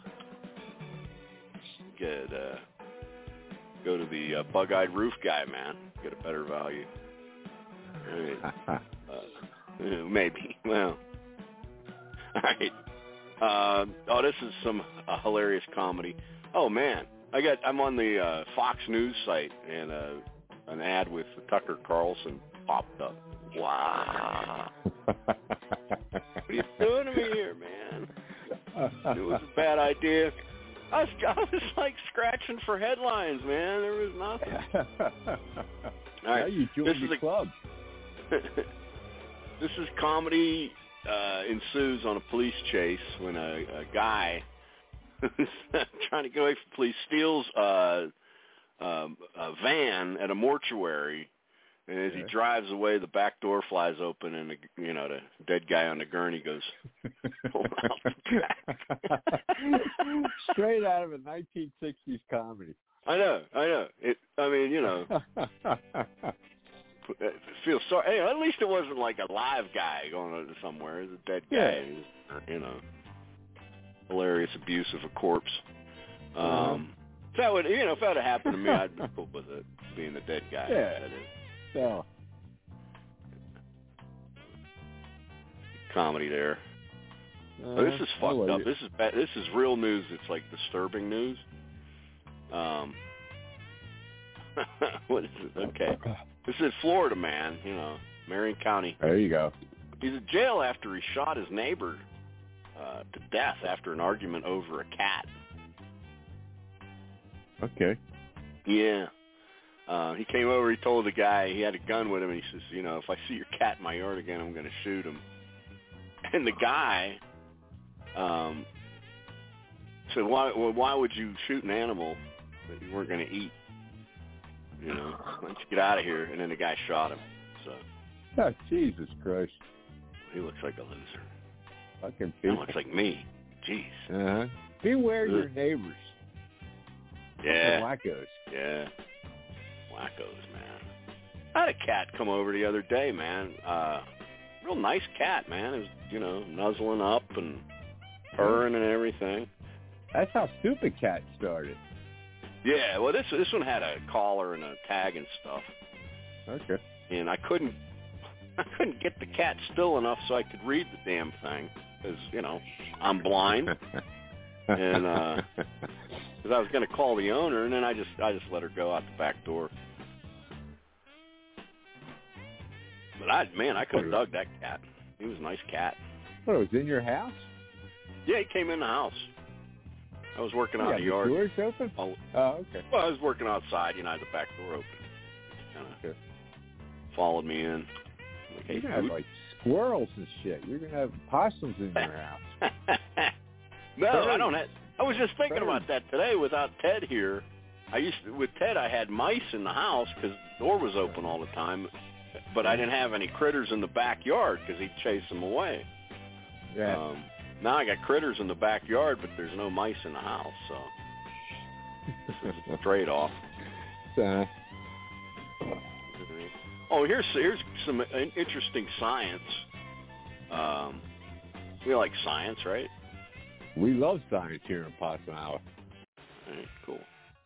Get uh, go to the uh, bug-eyed roof guy, man. Get a better value. Right. uh, maybe. Well. All right. Uh, oh, this is some uh, hilarious comedy. Oh man, I got. I'm on the uh, Fox News site, and uh, an ad with Tucker Carlson popped up. Wow. What are you doing to me here, man? It was a bad idea. I was, I was like scratching for headlines, man. There was nothing. All right, now you joined this the is a club. This is comedy uh, ensues on a police chase when a, a guy who's trying to get away from police steals uh, um, a van at a mortuary. And as he drives away, the back door flies open, and the, you know the dead guy on the gurney goes pulling out the back. Straight out of a nineteen sixties comedy. I know, I know. It. I mean, you know, it feels sorry. Hey, at least it wasn't like a live guy going somewhere. It was a dead guy. Yeah. You know, hilarious abuse of a corpse. Um, if that would, you know, if that had happened to me, I'd be cool with it being the dead guy. Yeah. That is. So. Comedy there. Uh, oh, this is fucked like up. it. This is bad. This is real news. It's like disturbing news. Um, what is it? Okay, this is Florida man. You know, Marion County. There you go. He's in jail after he shot his neighbor uh, to death after an argument over a cat. Okay. Yeah. Uh, he came over, he told the guy, he had a gun with him, and he says, you know, if I see your cat in my yard again, I'm going to shoot him. And the guy um, said, why, well, why would you shoot an animal that you weren't going to eat? You know, why don't you get out of here? And then the guy shot him. So. Oh, Jesus Christ. He looks like a loser. Fucking He people. looks like me. Jeez. Uh-huh. Beware Ugh. your neighbors. Yeah. Fucking wackos. Yeah. Wackos, man. I had a cat come over the other day, man. Uh, real nice cat, man. It was, you know, nuzzling up and purring and everything. That's how Stupid Cat started. Yeah, well, this this one had a collar and a tag and stuff. Okay. And I couldn't, I couldn't get the cat still enough so I could read the damn thing because, you know, I'm blind. and uh, because I was going to call the owner, and then I just I just let her go out the back door. But I, man, I could have dug that cat. He was a nice cat. What, it was in your house? Yeah, he came in the house. I was working out Yeah, in the the yard. doors open? Oh, Oh, okay. well, I was working outside. You know, I had the back door open. Kind of Okay. followed me in. Like, hey, You're going to have, food? like, squirrels and shit. You're going to have possums in your house. No, Birds. I don't have. I was just thinking Birds. about that today without Ted here. I used to, with Ted, I had mice in the house because the door was open all the time, but I didn't have any critters in the backyard because he'd chase them away. Yeah. Um, now I got critters in the backyard, but there's no mice in the house, so this is a trade-off. Uh, Oh, here's here's some interesting science. Um, we like science, right? we love science here in Possum Hour. All right, cool.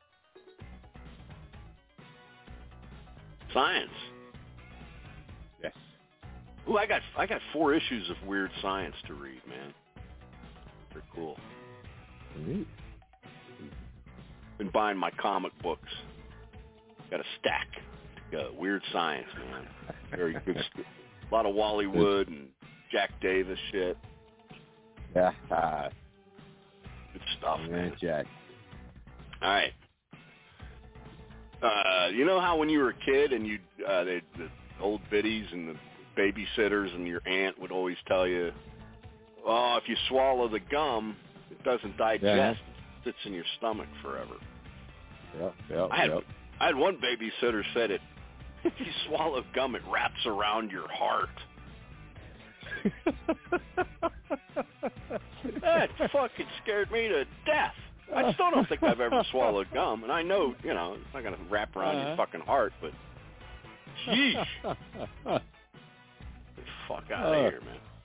Science. Yes. Ooh, I got I got four issues of Weird Science to read, man. They're cool. Neat. Been buying my comic books. Got a stack. Got Weird Science, man. Very good. st- A lot of Wally Wood and Jack Davis shit. Yeah. Uh, Good stuff, yeah, man. Jack. All right. Uh, you know how when you were a kid and you uh, they, the old biddies and the babysitters and your aunt would always tell you, oh, if you swallow the gum, it doesn't digest. Yeah. It sits in your stomach forever. Yep, yep, I had yep. I had one babysitter said it. If you swallow gum, it wraps around your heart. That fucking scared me to death. I still don't think I've ever swallowed gum, and I know, you know, it's not going to wrap around Uh-huh. your fucking heart, but jeez. Get the fuck out of Uh. here,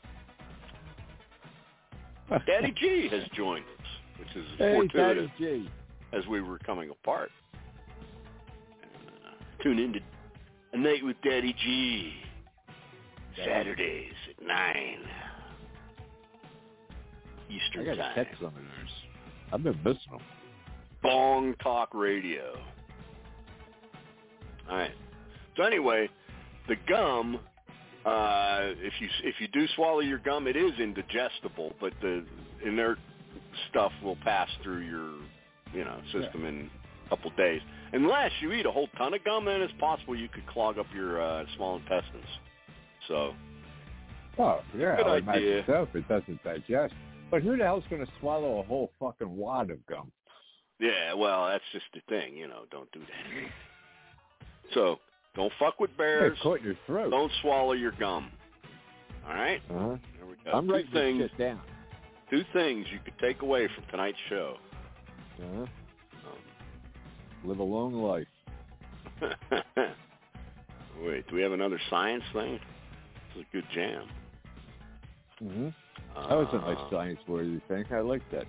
man. Daddy G has joined us, which is Hey, fortuitous Daddy G. as we were coming apart. Uh, tune in to A Night with Daddy G, Saturdays at nine Eastern I got to Time. catch some of those. I've been missing them. Bong Talk Radio. All right. So anyway, the gum, uh, if you if you do swallow your gum, it is indigestible, but the inert stuff will pass through your you know system yeah. in a couple days. Unless you eat a whole ton of gum, then it's possible you could clog up your uh, small intestines. So. Oh yeah, good I would idea. imagine so if it doesn't digest. But who the hell's going to swallow a whole fucking wad of gum? Yeah, well, that's just the thing, you know. Don't do that. So, don't fuck with bears. Hey, caught in your throat. Don't swallow your gum. All right? Uh-huh. There we go. I'm two writing things, this shit down. Two things you could take away from tonight's show. Uh-huh. Um, Live a long life. Wait, do we have another science thing? This is a good jam. Mm-hmm. That was a nice science-worthy thing. I like that.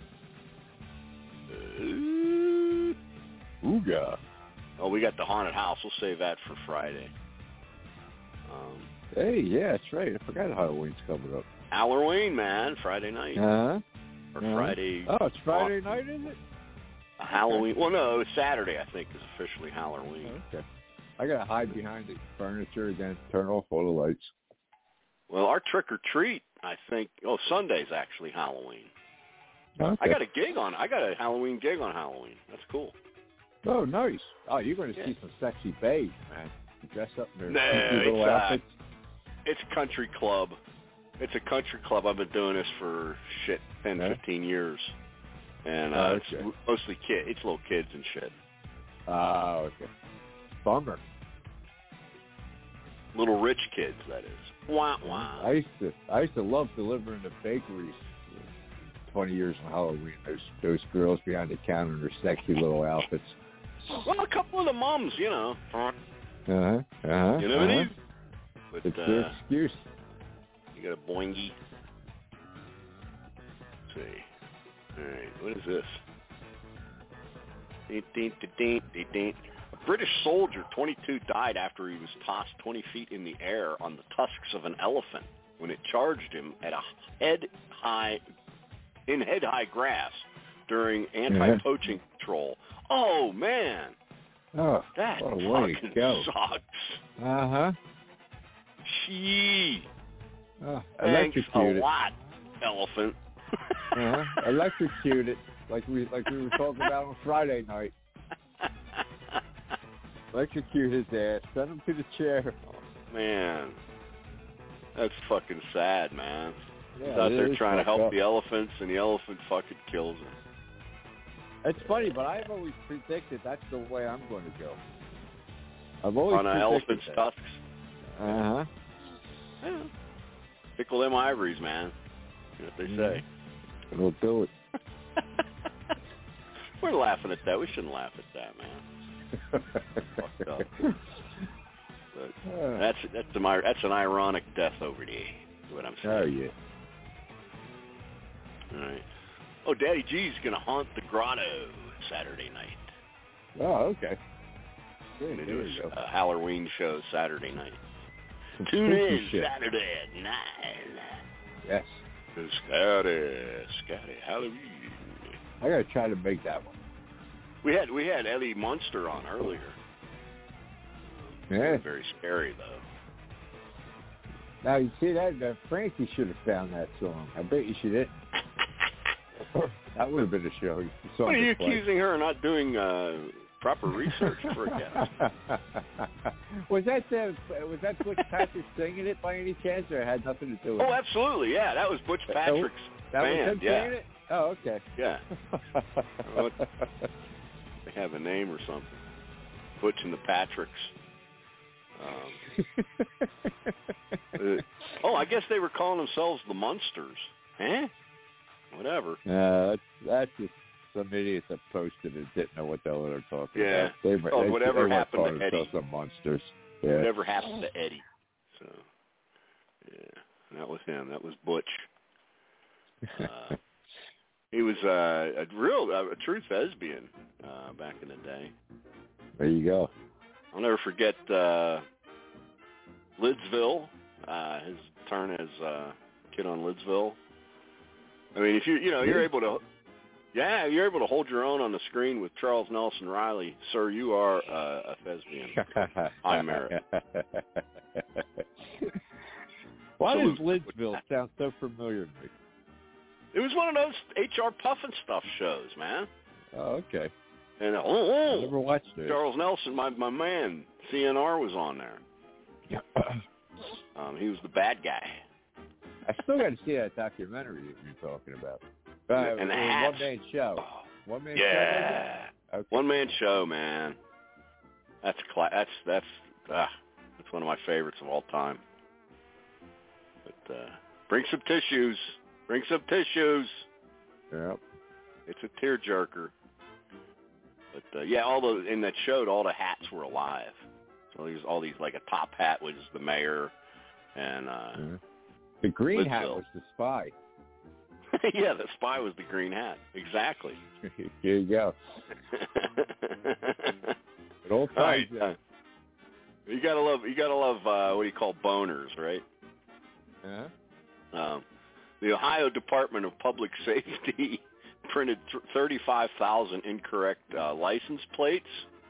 Uh, Ooga. Oh, we got the haunted house. We'll save that for Friday. Um, hey, yeah, that's right. I forgot Halloween's coming up. Halloween, man. Friday night. Uh-huh. Or uh-huh. Friday. Oh, it's Friday oh, night, is it? Halloween. Well, no, it's Saturday, I think, is officially Halloween. Okay. I got to hide behind the furniture again, turn off all the lights. Well, our trick-or-treat, I think, oh, Sunday's actually Halloween. Okay. I got a gig on, I got a Halloween gig on Halloween. That's cool. Oh, nice. Oh, you're going to yeah. see some sexy babes, man. Dress up in their nah, little it's, outfits. Uh, it's country club. It's a country club. I've been doing this for, shit, ten, yeah. fifteen years. And uh, oh, okay. it's mostly kids. It's little kids and shit. Oh, okay. Bummer. Little rich kids, that is. Wah, wah. I used to, I used to love delivering to bakeries. Twenty years on Halloween. Those those girls behind the counter in their sexy little outfits. Well, a couple of the moms, you know. Uh huh. Uh huh. You know what I mean? It's uh, their excuse. You got a boingy. Let's see. All right, what is this? Ding, ding, ding, ding, ding. A British soldier, twenty-two, died after he was tossed twenty feet in the air on the tusks of an elephant when it charged him at a head-high, in head-high grass during anti-poaching yeah. patrol. Oh, man. Oh, that what a way fucking to go. sucks. Uh-huh. Gee. Oh, Thanks a it. lot, elephant. uh-huh. Electrocute it, like we like we were talking about on Friday night. Electrocute his ass. Send him to the chair. Oh, man. That's fucking sad, man. Yeah, He's out there trying to help up. the elephants, and the elephant fucking kills him. It's funny, but I've always predicted that's the way I'm going to go. I've always On an elephant's that. tusks? Uh-huh. Yeah. Pickle them ivories, man. You know what they mm. say. We'll do it. We're laughing at that. We shouldn't laugh at that, man. Fucked up. But uh, that's that's an that's an ironic death over there. Is what I'm saying. Oh yeah. All right. Oh, Daddy G's gonna haunt the grotto Saturday night. Oh, okay. Good. There do you a, go. a Halloween show Saturday night. Some Tune in shit. Saturday at nine. Yes. The Scotty, Scotty Halloween. I gotta try to make that one. We had we had Eddie Munster on earlier. Yeah. Very scary though. Now you see that uh, Frankie should have found that song. I bet you she didn't. That would have been a show. What are you accusing her of not doing uh, proper research for a guest? was that uh, was that Butch Patrick singing it by any chance, or it had nothing to do with oh, it? Oh, absolutely, yeah. That was Butch Patrick's that band. was him yeah. singing it? Oh, okay. Yeah. They have a name or something. Butch and the Patricks. Um, uh, oh, I guess they were calling themselves the Munsters. Huh? whatever. Uh, that's, that's just some idiots that posted it didn't know what the hell they're talking Yeah. about. They, Oh, they, whatever they happened call to themselves Eddie. some monsters. Yeah. Whatever happened to Eddie. So, yeah, that was him. That was Butch. Uh, he was uh, a real, uh, a true thespian uh, back in the day. There you go. I'll never forget uh, Lidsville, uh, his turn as uh, kid on Lidsville. I mean, if you you know you're able to, yeah, you're able to hold your own on the screen with Charles Nelson Riley, sir, you are uh, a thespian. I merit. Why So does Lidsville sound so familiar to me? It was one of those H R Puffin stuff shows, man. Oh, okay. And oh, oh, I never watched it. Charles Nelson, my my man, C N R was on there. Um, he was the bad guy. I still got to see that documentary that you're talking about. Uh, And the it was hats. one man show. One man Yeah, show. Okay. one man show, man. That's cla- that's that's ah, that's one of my favorites of all time. But uh, bring some tissues. Bring some tissues. Yep. It's a tearjerker. But uh, yeah, all the in that showed all the hats were alive. So there's all these like a top hat was the mayor, and uh, Mm-hmm. The green hat Lidsville. was the spy. yeah, the spy was the green hat. Exactly. Here you go. But old All right. times. Uh, you gotta love. You gotta love. Uh, what do you call boners, right? Uh-huh. Um, the Ohio Department of Public Safety printed thirty-five thousand incorrect uh, license plates.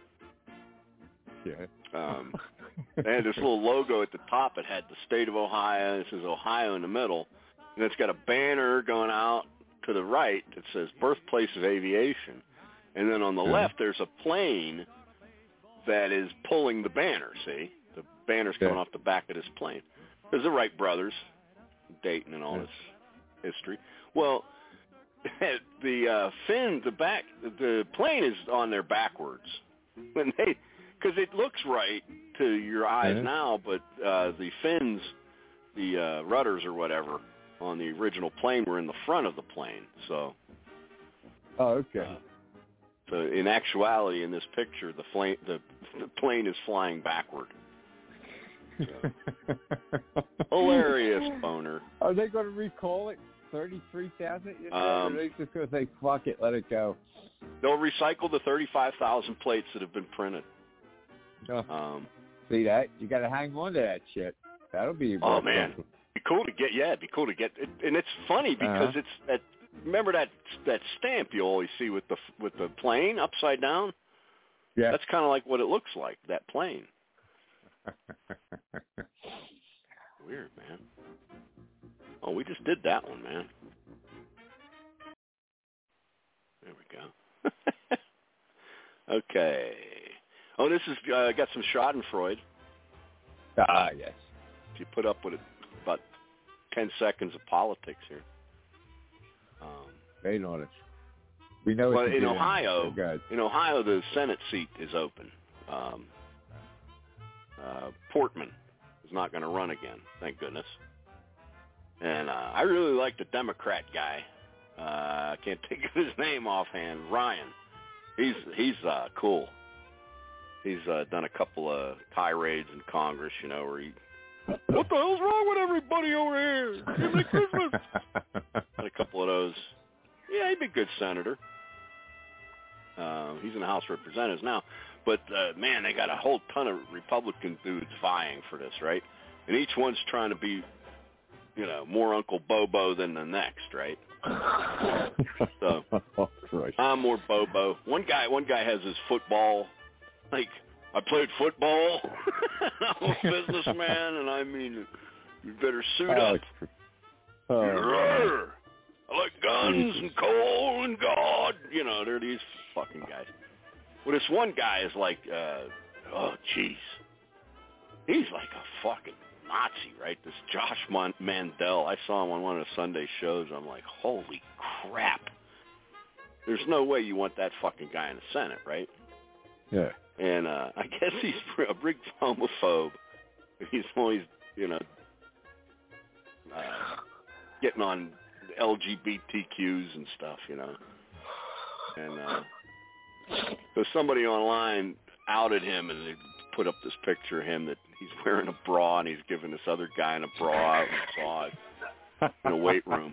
Yeah. Um, they had this little logo at the top. It had the state of Ohio. It says Ohio in the middle. And it's got a banner going out to the right that says Birthplace of Aviation. And then on the Yeah. left, there's a plane that is pulling the banner, see? The banner's coming Yeah. off the back of this plane. There's the Wright brothers, Dayton and all Yeah. this history. Well, the uh, fin, the back, the plane is on there backwards. When they, because it looks right to your eyes Yeah. now, but uh, the fins, the uh, rudders or whatever on the original plane were in the front of the plane. So, Oh, okay. uh, so in actuality, in this picture, the, flame, the, the plane is flying backward. Hilarious boner. Are they going to recall it? thirty-three thousand? Um, Or are they just going to say, fuck it, let it go? They'll recycle the thirty-five thousand plates that have been printed. Oh, Um, see that? You got to hang on to that shit. That'll be. oh man, it'd be cool to get. Yeah, it'd be cool to get. It, and it's funny because Uh-huh. it's that. Remember that that stamp you always see with the with the plane upside down? Yeah. That's kind of like what it looks like. That plane. Weird, man. Oh, we just did that one, man. There we go. Okay. Oh, this is uh, got some Schadenfreude. Ah, yes. You put up with it, about ten seconds of politics here. Um, Wait on it. We know. well, it's a in good Ohio, end. Good. in Ohio, the Senate seat is open. Um, uh, Portman is not going to run again, thank goodness. And uh, I really like the Democrat guy. Uh, I can't think of his name offhand. Ryan. He's he's uh, cool. He's uh, done a couple of tirades in Congress, you know, where he, what the hell's wrong with everybody over here? Give me Christmas. Had a couple of those. Yeah, he'd be a good senator. Uh, he's in the House of Representatives now. But, uh, man, they got a whole ton of Republican dudes vying for this, right? And each one's trying to be, you know, more Uncle Bobo than the next, right? So Oh, Christ. I'm more Bobo. One guy, one guy has his football. Like, I played football. I'm a businessman, and I mean, you better suit Oh, up. Oh, Roar! I like guns and coal and God. You know, they're these fucking guys. Well, this one guy is like, uh, oh, jeez. He's like a fucking Nazi, right? This Josh Mon- Mandel. I saw him on one of the Sunday shows. I'm like, holy crap. There's no way you want that fucking guy in the Senate, right? Yeah. And uh, I guess he's a big homophobe. He's always, you know, uh, getting on L G B T Qs and stuff, you know. And uh, so somebody online outed him, and they put up this picture of him that he's wearing a bra, and he's giving this other guy in a bra out and saw it in a weight room.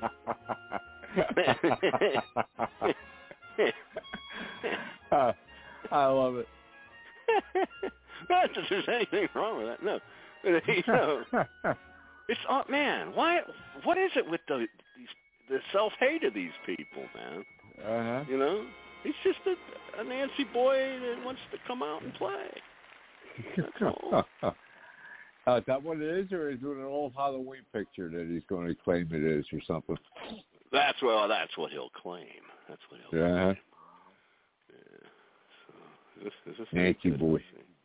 uh, I love it. Not that there's anything wrong with that. No, you know, it's oh man, why? What is it with the these, the self-hate of these people, man? Uh-huh. You know, he's just a, a Nancy boy that wants to come out and play. That's all. Uh, is that what it is, or is it an old Halloween picture that he's going to claim it is, or something? That's well, that's what he'll claim. That's what he'll yeah. claim. Yeah. So, this, this is Nancy boy.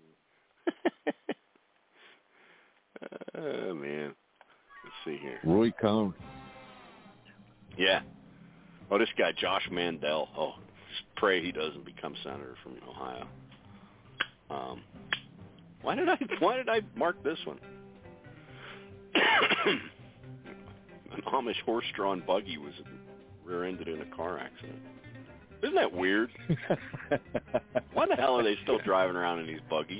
Oh, man. Let's see here. Roy Cohn. Yeah. Oh, this guy, Josh Mandel. Oh, pray he doesn't become senator from Ohio. Um, why did I why did I mark this one? An Amish horse-drawn buggy was rear-ended in a car accident. Isn't that weird? Why the hell are they still driving around in these buggies?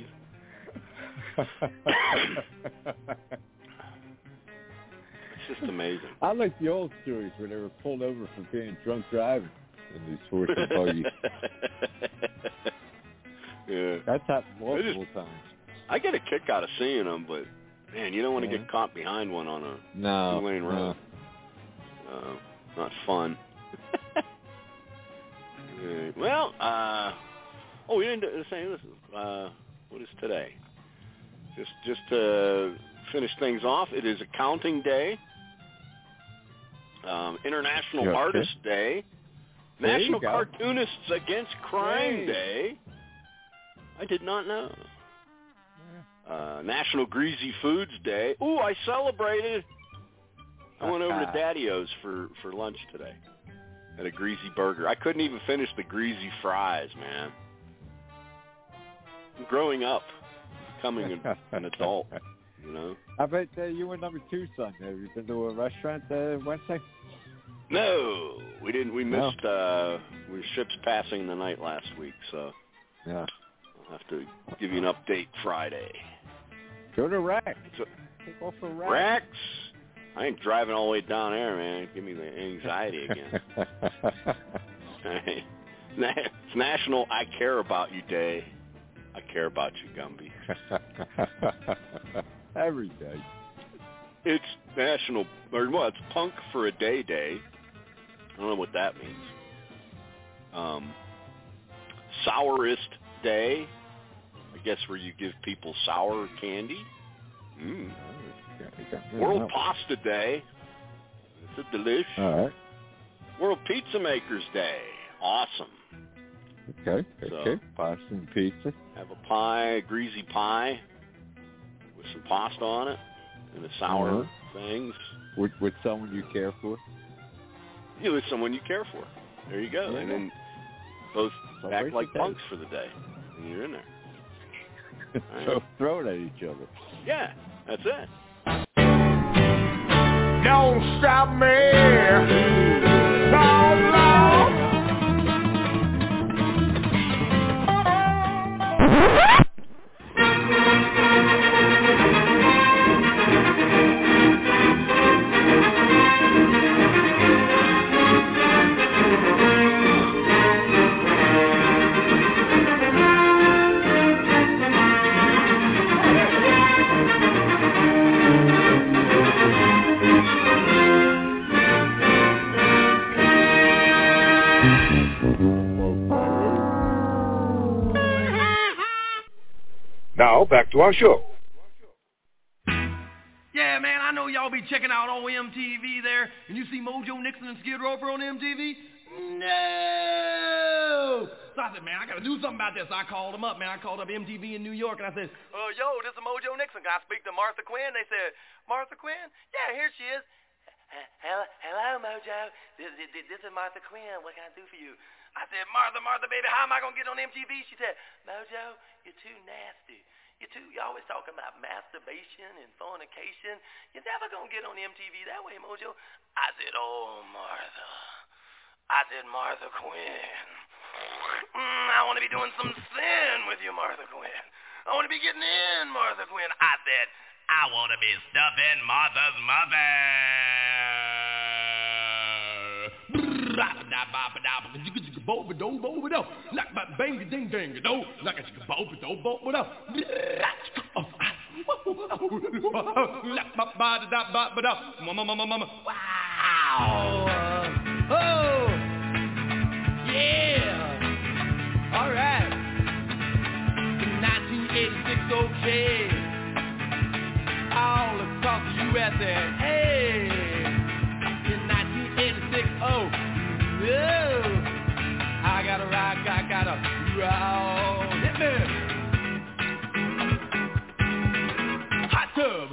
It's just amazing. I like the old stories where they were pulled over for being drunk driving in these horse and buggies. Yeah. That's happened multiple just, times. I get a kick out of seeing them, but, man, you don't want to yeah. get caught behind one on a no, two-lane road. No. Uh, not fun. Yeah. Well, uh, oh, we didn't say this. Uh, what is today? Just, just to finish things off, it is Accounting Day, um, International okay. Artist Day, there National Cartoonists Against Crime hey. Day. I did not know. Uh, National Greasy Foods Day. Ooh, I celebrated. I went over to Daddy-O's for, for lunch today. Had a greasy burger. I couldn't even finish the greasy fries, man. I'm growing up, becoming an, an adult, you know. I bet uh, you were number two, son. Have you been to a restaurant uh, Wednesday? No, we didn't. We no. missed. Uh, we were ships passing the night last week, so yeah, I'll have to give you an update Friday. Go to Rex. So, Take off for Rex. Rex. I ain't driving all the way down there, man. Give me the anxiety again. It's National I Care About You Day. I care about you, Gumby. Every day. It's National, or well, it's Punk for a Day Day. I don't know what that means. Um, Sourest Day. I guess where you give people sour candy. Mm. World Pasta Day. It's a delish. All right. World Pizza Makers Day. Awesome. Okay. So, okay. Pasta and pizza. Have a pie, a greasy pie with some pasta on it and the sour uh-huh. things. With, with someone you care for. Yeah, with someone you care for. There you go. Yeah. And then both so act like punks for the day. And you're in there. Right. So throw it at each other. Yeah, that's it. Don't stop me, Lord, Lord. Now, back to our show. Yeah, man, I know y'all be checking out on M T V there, and you see Mojo Nixon and Skid Row on M T V? No! So I said, man, I got to do something about this. So I called them up, man. I called up M T V in New York, and I said, oh, yo, this is Mojo Nixon. Can I speak to Martha Quinn? They said, Martha Quinn? Yeah, here she is. Hello, hello, Mojo. This, this, this is Martha Quinn. What can I do for you? I said, Martha, Martha, baby, how am I going to get on M T V? She said, Mojo, you're too nasty. You two, you always talking about masturbation and fornication. You're never going to get on M T V that way, Mojo. I said, oh, Martha. I said, Martha Quinn. Mm, I want to be doing some sin with you, Martha Quinn. I want to be getting in, Martha Quinn. I said, I want to be stuffing Martha's mother. Wow. Oh. Yeah. All right. nineteen eighty-six, okay. All across the U S A. Hey. In nineteen eighty-six, oh. Whoa. I gotta rock, I gotta roll. Hit me. Hot tub.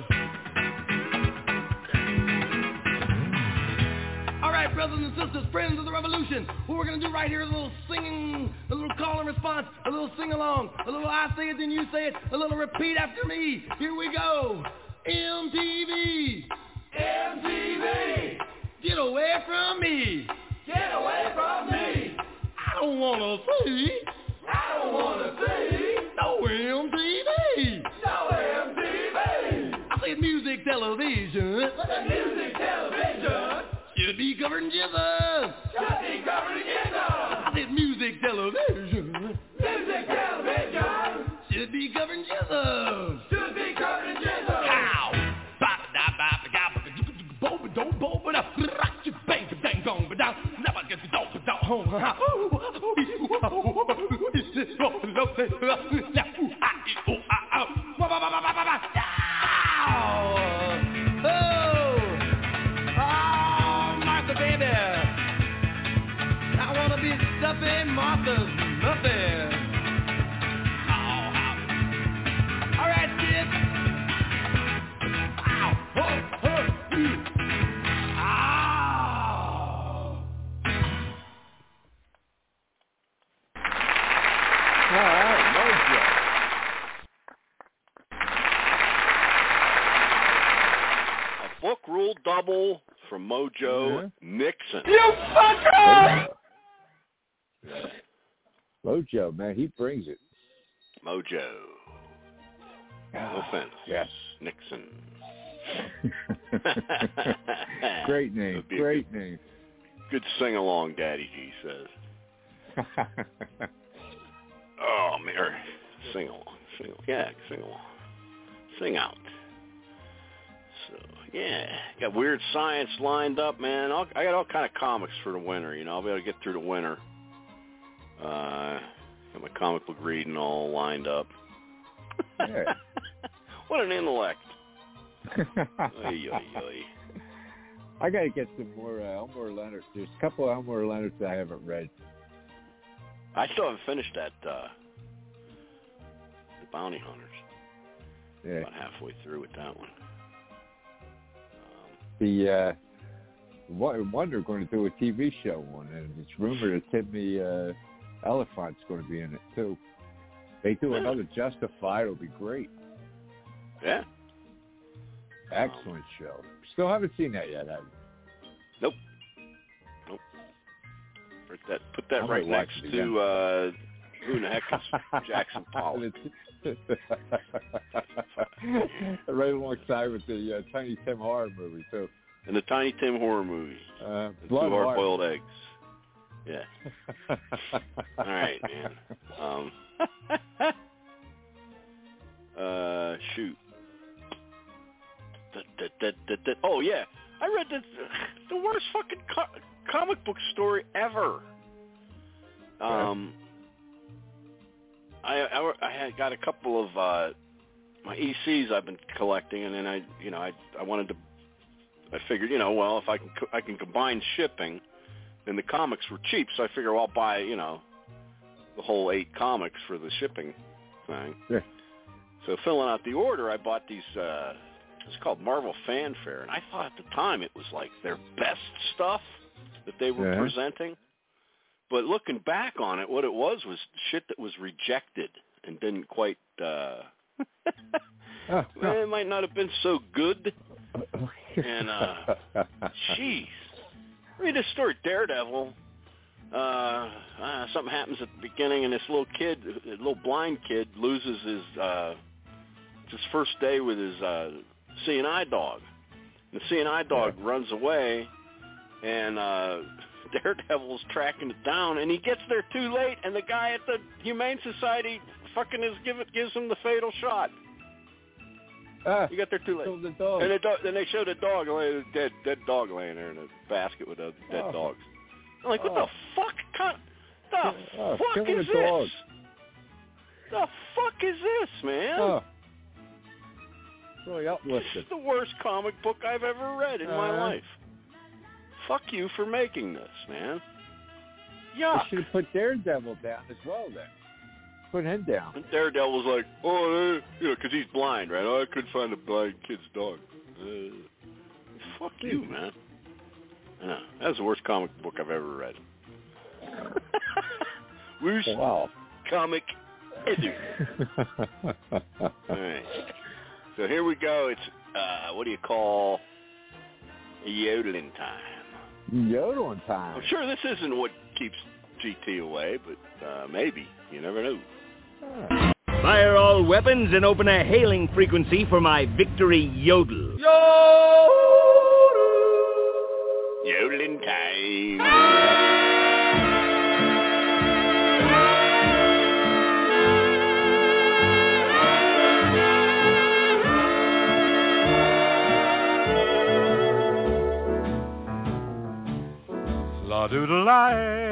All right, brothers and sisters, friends of the revolution, what we're going to do right here is a little singing, a little call and response, a little sing-along, a little I say it, then you say it, a little repeat after me. Here we go. M T V. M T V. Get away from me. Get away from me. I don't want to see. I don't want to see. No M T V. No M T V. I said music television. Music television. Should be covered in Jesus. Should be covered in Jesus. I said music television. Music television. Should be covered in Jesus. Should be covered in Jesus. How? Stuffing Martha's muffin. Oh, how. All right, kids. Ow. Oh, oh, ooh. Ow. All right, Mojo. A book rule double from Mojo Yeah. Nixon. You fucker! Mojo, man, he brings it. Mojo. No offense. Yes. Nixon. Great name. Would be a Great good, name. Good sing-along, Daddy G says. Oh, Mary. Sing-along. Sing-along. Yeah, sing-along. Sing out. So, yeah. Got Weird Science lined up, man. I'll, I got all kind of comics for the winter, you know. I'll be able to get through the winter. Uh, got my comic book reading all lined up. Yeah. What an intellect. oy, oy, oy. I got to get some more uh, Elmore Leonard. There's a couple of Elmore Leonards I haven't read. I still haven't finished that, uh, The Bounty Hunters. Yeah. About halfway through with that one. The uh, Wonder going to do a T V show on it, and it's rumored that Timmy uh, Elephant's going to be in it too. They do Yeah. another Justified, it'll be great. Yeah. Excellent show. Still haven't seen that yet, have you? Nope. Nope. Put that, put that I'm right gonna watch next it to, again. uh, who the heck is Jackson Pollock? Right alongside with the uh, Tiny Tim horror movie, too. And the Tiny Tim horror movie. Uh, The Blood two Heart. hard-boiled eggs. Yeah. All right, man. Um, uh, shoot. Da, da, da, da, da. Oh, yeah. I read the, the worst fucking co- comic book story ever. Um, I, I, I had got a couple of uh, my E Cs I've been collecting, and then I, you know, I, I wanted to. I figured, you know, well, if I can, I can combine shipping, and the comics were cheap, so I figure, well, I'll buy, you know, the whole eight comics for the shipping thing. Yeah. So filling out the order, I bought these. Uh, it's called Marvel Fanfare, and I thought at the time it was like their best stuff that they were Yeah. presenting. But looking back on it, what it was was shit that was rejected and didn't quite uh, Man, it might not have been so good. And, uh, jeez. Read this story, Daredevil. Uh, uh, something happens at the beginning, and this little kid, a little blind kid, loses his, uh, it's his first day with his uh, seeing eye dog. And the seeing eye dog yeah. runs away, and uh, Daredevil's tracking it down, and he gets there too late, and the guy at the Humane Society fucking is give it, gives him the fatal shot. Ah, you got there too late. The dog. And the do- then they showed a dog, a dead, dead dog laying there in a basket with other dead oh. dogs. I'm like, what oh. the fuck? Con- the oh, fuck is this? Dog. The fuck is this, man? Oh. Really uplifted. This is the worst comic book I've ever read in uh, my life. Fuck you for making this, man. Yuck. You should have put Daredevil down as well then. Put him down. And Daredevil was like, oh, uh, you know, because he's blind, right? Oh, I couldn't find a blind kid's dog. Uh, fuck you, man. Yeah, that was the worst comic book I've ever read. Worst wow. comic ever. All right. So here we go. It's, uh, what do you call yodeling time? Yodeling time. I'm sure this isn't what keeps G T away, but uh, maybe. You never know. Ah. Fire all weapons and open a hailing frequency for my victory yodel. Yodel! Yodeling time. La doodle-lie,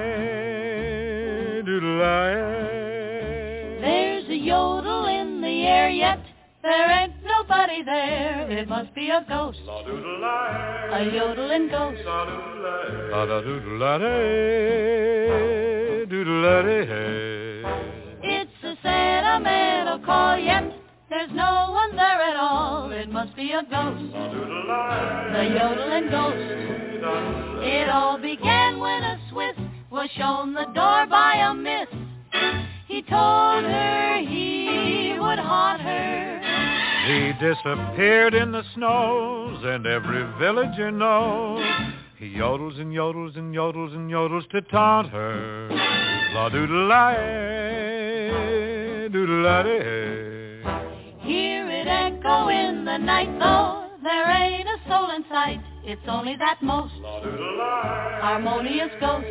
doodle-lie. There's a yodel in the air yet. There ain't nobody there. It must be a ghost. La doodle-lie. A yodeling ghost. La doodle-lie. La da doodle-lie, doodle-lie. It's a sentimental call yet. There's no one there at all. It must be a ghost. La doodle-lie. The yodeling ghost. It all began when a Swiss was shown the door by a miss. He told her he would haunt her. He disappeared in the snows, and every villager knows. He yodels and yodels and yodels and yodels to taunt her. La doodle-lie, doodle-lie. Hear it echo in the night, though there ain't a soul in sight. It's only that most harmonious ghost.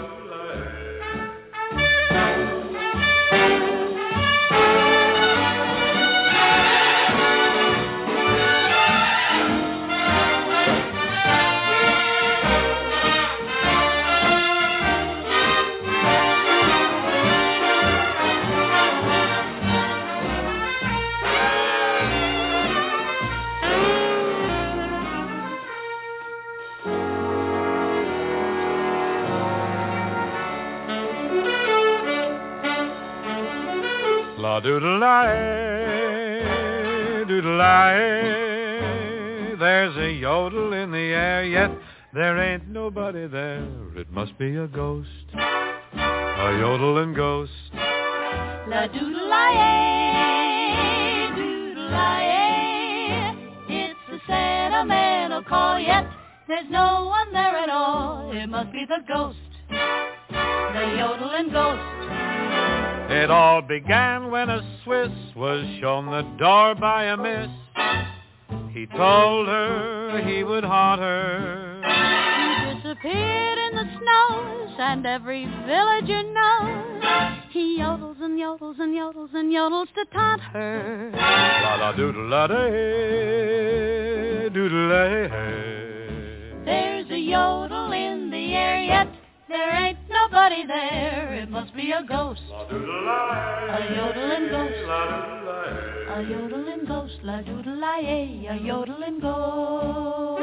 La doodle-lie, doodle-lie. There's a yodel in the air, yet there ain't nobody there. It must be a ghost, a yodeling ghost. La doodle-lie, doodle-lie. It's a sentimental call, yet there's no one there at all. It must be the ghost, the yodeling ghost. It all began when a Swiss was shown the door by a miss. He told her he would haunt her. He disappeared in the snows, and every villager knows. He yodels and yodels and yodels and yodels to taunt her. La la doodle la day, doodle la. There's a yodel in the air yet. There ain't nobody there. It must be a ghost. La doodle-lie. A yodeling ghost. La doodle-lie. A yodeling ghost. La doodle-lie. A yodeling ghost.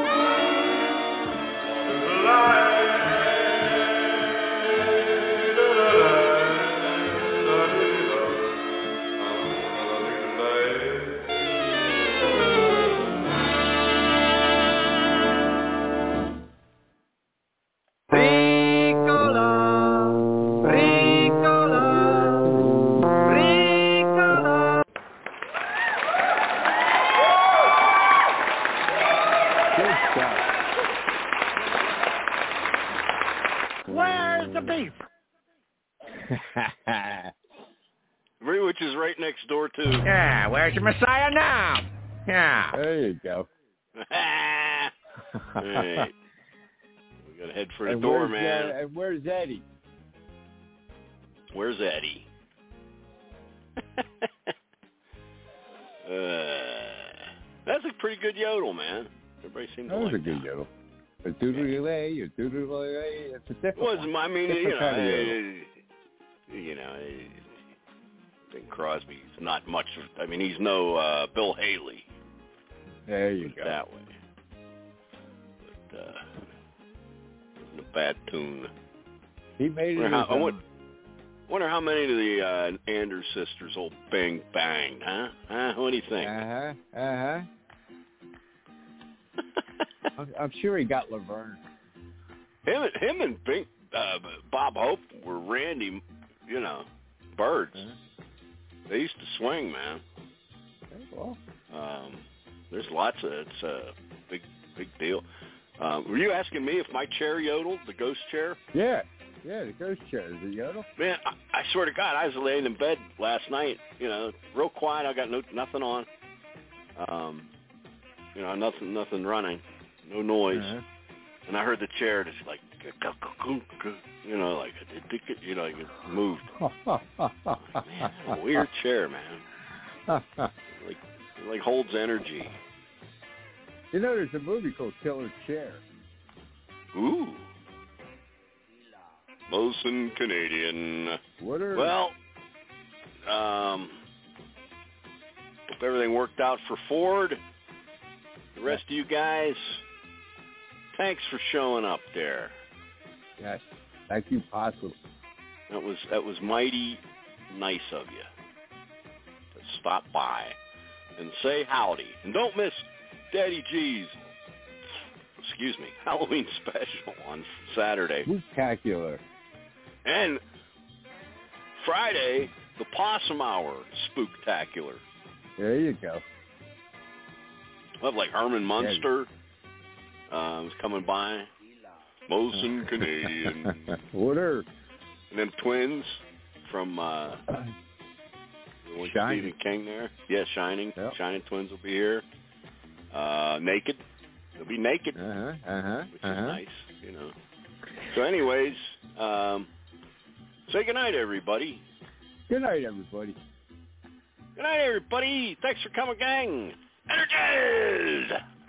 Doodle-lie. which is right next door to. Yeah, where's your Messiah now? Yeah. There you go. Right. We got to head for the and door, where's, man. Uh, and where's Eddie? Where's Eddie? uh, that's a pretty good yodel, man. Everybody seems That to was like a good that. yodel. A doodle-lay, a doodle-lay, it's a different Was one. I mean, Different you know, kind of yodel. uh, you know, uh, Bing Crosby's not much. Of, I mean, he's no uh, Bill Haley. There you Put it go. That way. But uh, wasn't a bad tune. He made it. Wonder how, his I own. wonder, wonder how many of the uh, Anders sisters will bang bang, huh? Huh? What do you think? Uh huh. Uh huh. I'm, I'm sure he got Laverne. Him, and- him, and Bing, uh, Bob Hope were Randy, you know, birds. Uh-huh. They used to swing, man. Okay, well, Um, there's lots of it's a big, big deal. Um, were you asking me if my chair yodeled, the ghost chair? yeah, yeah. The ghost chair is it yodel? Man, I, I swear to God, I was laying in bed last night. You know, real quiet. I got no nothing on. Um, you know, nothing, nothing running, no noise. Uh-huh. And I heard the chair just like, you know, like you know, like it moved. Man, a weird chair, man. Like, it like holds energy. You know, there's a movie called Killer Chair. Ooh. Molson Canadian. What are Well, um, if everything worked out for Ford, the rest of you guys, thanks for showing up there. Yes, thank you, possible. That was that was mighty nice of you to stop by and say howdy. And don't miss Daddy G's, excuse me, Halloween special on Saturday. Spectacular. And Friday, the Possum Hour Spooktacular. There you go. I have like Herman Munster uh, was coming by. Molson Canadian. What are And then twins from uh, Shining. Stephen King there. Yeah, Shining. Yep. Shining twins will be here. Uh, naked. They'll be naked, Uh-huh, uh-huh, which uh-huh. is nice, you know. So anyways, um, say goodnight, everybody. Good night, everybody. Good night, everybody. Thanks for coming, gang. Energies!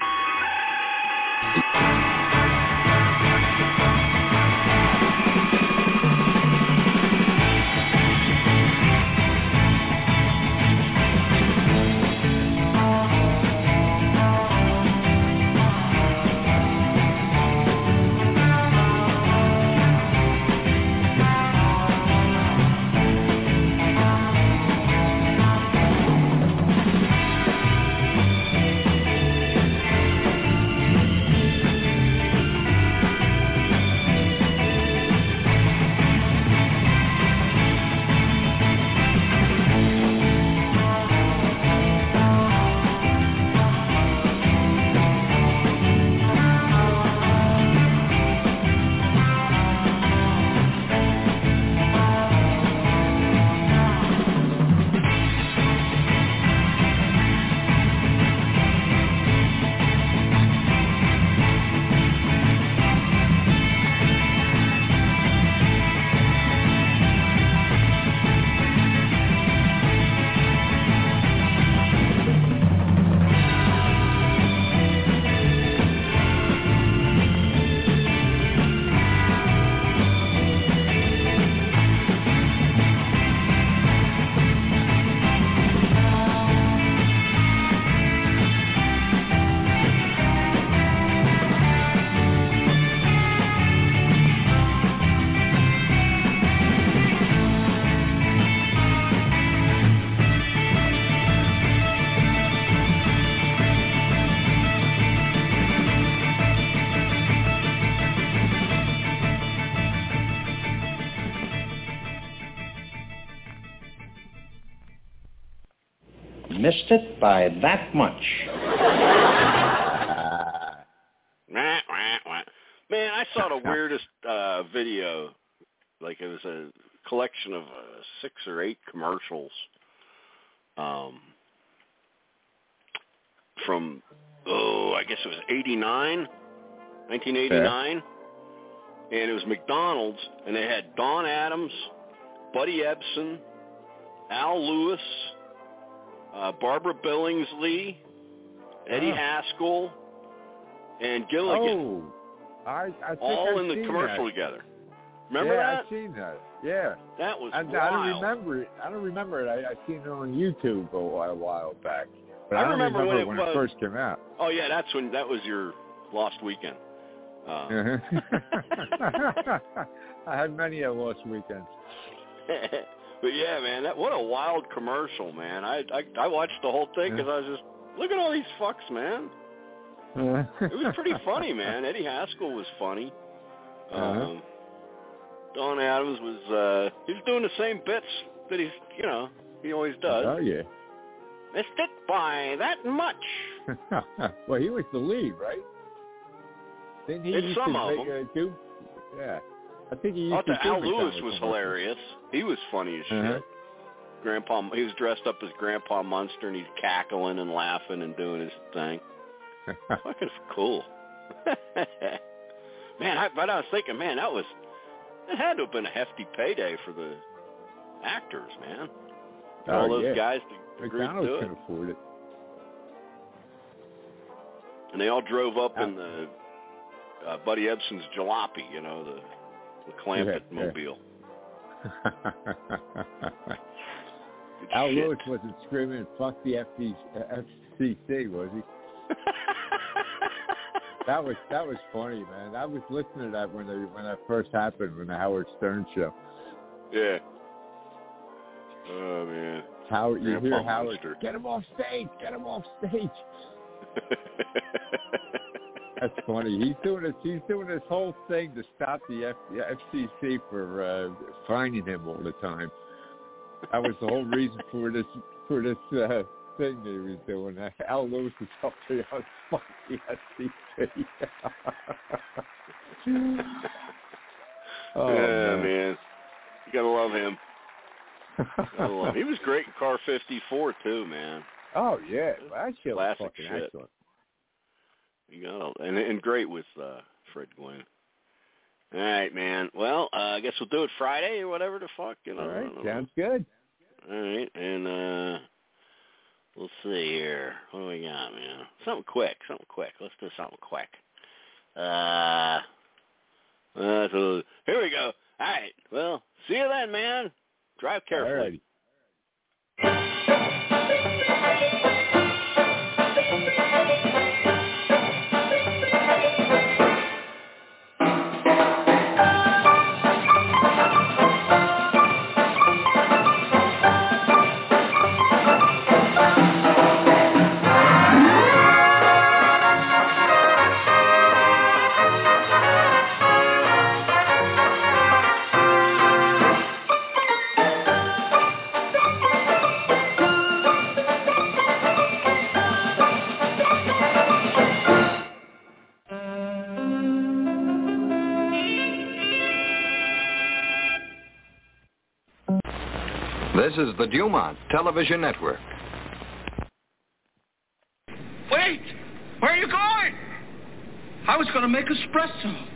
Missed it by that much. Wah, wah, wah. Man, I saw the weirdest uh, video. Like it was a collection of uh, six or eight commercials um, from, oh, I guess it was eighty-nine, nineteen eighty-nine. Okay. And it was McDonald's, and they had Don Adams, Buddy Ebsen, Al Lewis, uh, Barbara Billingsley, Eddie oh. Haskell, and Gilligan. Oh, I, I think all I've in the seen commercial that. together. Remember yeah, that? I've seen that. Yeah. That was I, wild. I don't remember it. I don't remember it. I, I seen it on YouTube a while, a while back. But I, I don't remember, remember when it, when was, it first came out. Oh, yeah, that's when that was your Lost Weekend. Uh, I had many a Lost Weekends. But, yeah, man, that what a wild commercial, man. I I, I watched the whole thing because I was just, look at all these fucks, man. It was pretty funny, man. Eddie Haskell was funny. Um, uh-huh. Don Adams was, uh, he was doing the same bits that he's, you know, he always does. Oh, yeah. Missed it by that much. Well, he was the lead, right? Didn't he In used some to of make, them. Uh, do? Yeah. I think he used oh, to Al do Lewis McDonald's was hilarious. He was funny as uh-huh. shit. Grandpa, he was dressed up as Grandpa Munster, and he's cackling and laughing and doing his thing. Fucking cool. Man, I, but I was thinking, man, that was, it had to have been a hefty payday for the actors, man. For oh, all those yeah. guys to agree to McDonald's do it. can afford it. And they all drove up in the uh, Buddy Ebsen's jalopy, you know, the, the Clampett yeah, mobile. Yeah. Al shit. Lewis wasn't screaming, fuck the F C C, was he? That was that was funny, man. I was listening to that when they, when that first happened, when the Howard Stern show. Yeah. Oh man. Howard, you Grandpa hear Howard, Munster. get him off stage, get him off stage. That's funny. He's doing this. He's doing this whole thing to stop the, F, the F C C for uh, finding him all the time. That was the whole reason for this for this uh, thing that he was doing. Al Lewis was up to fuck the F C C. Oh yeah, man. man, you gotta love him. Gotta love him. He was great in Car fifty-four too, man. Oh yeah, well, that shit was Classic fucking shit. excellent. You got and and great with uh, Fred Gwynn. All right, man. Well, uh, I guess we'll do it Friday or whatever the fuck. You know, all right, sounds know. good. All right, and uh, we'll see here. What do we got, man? Something quick. Something quick. Let's do something quick. Uh, uh so here we go. All right. Well, see you then, man. Drive carefully. All righty. This is the Dumont Television Network. Wait! Where are you going? I was going to make espresso.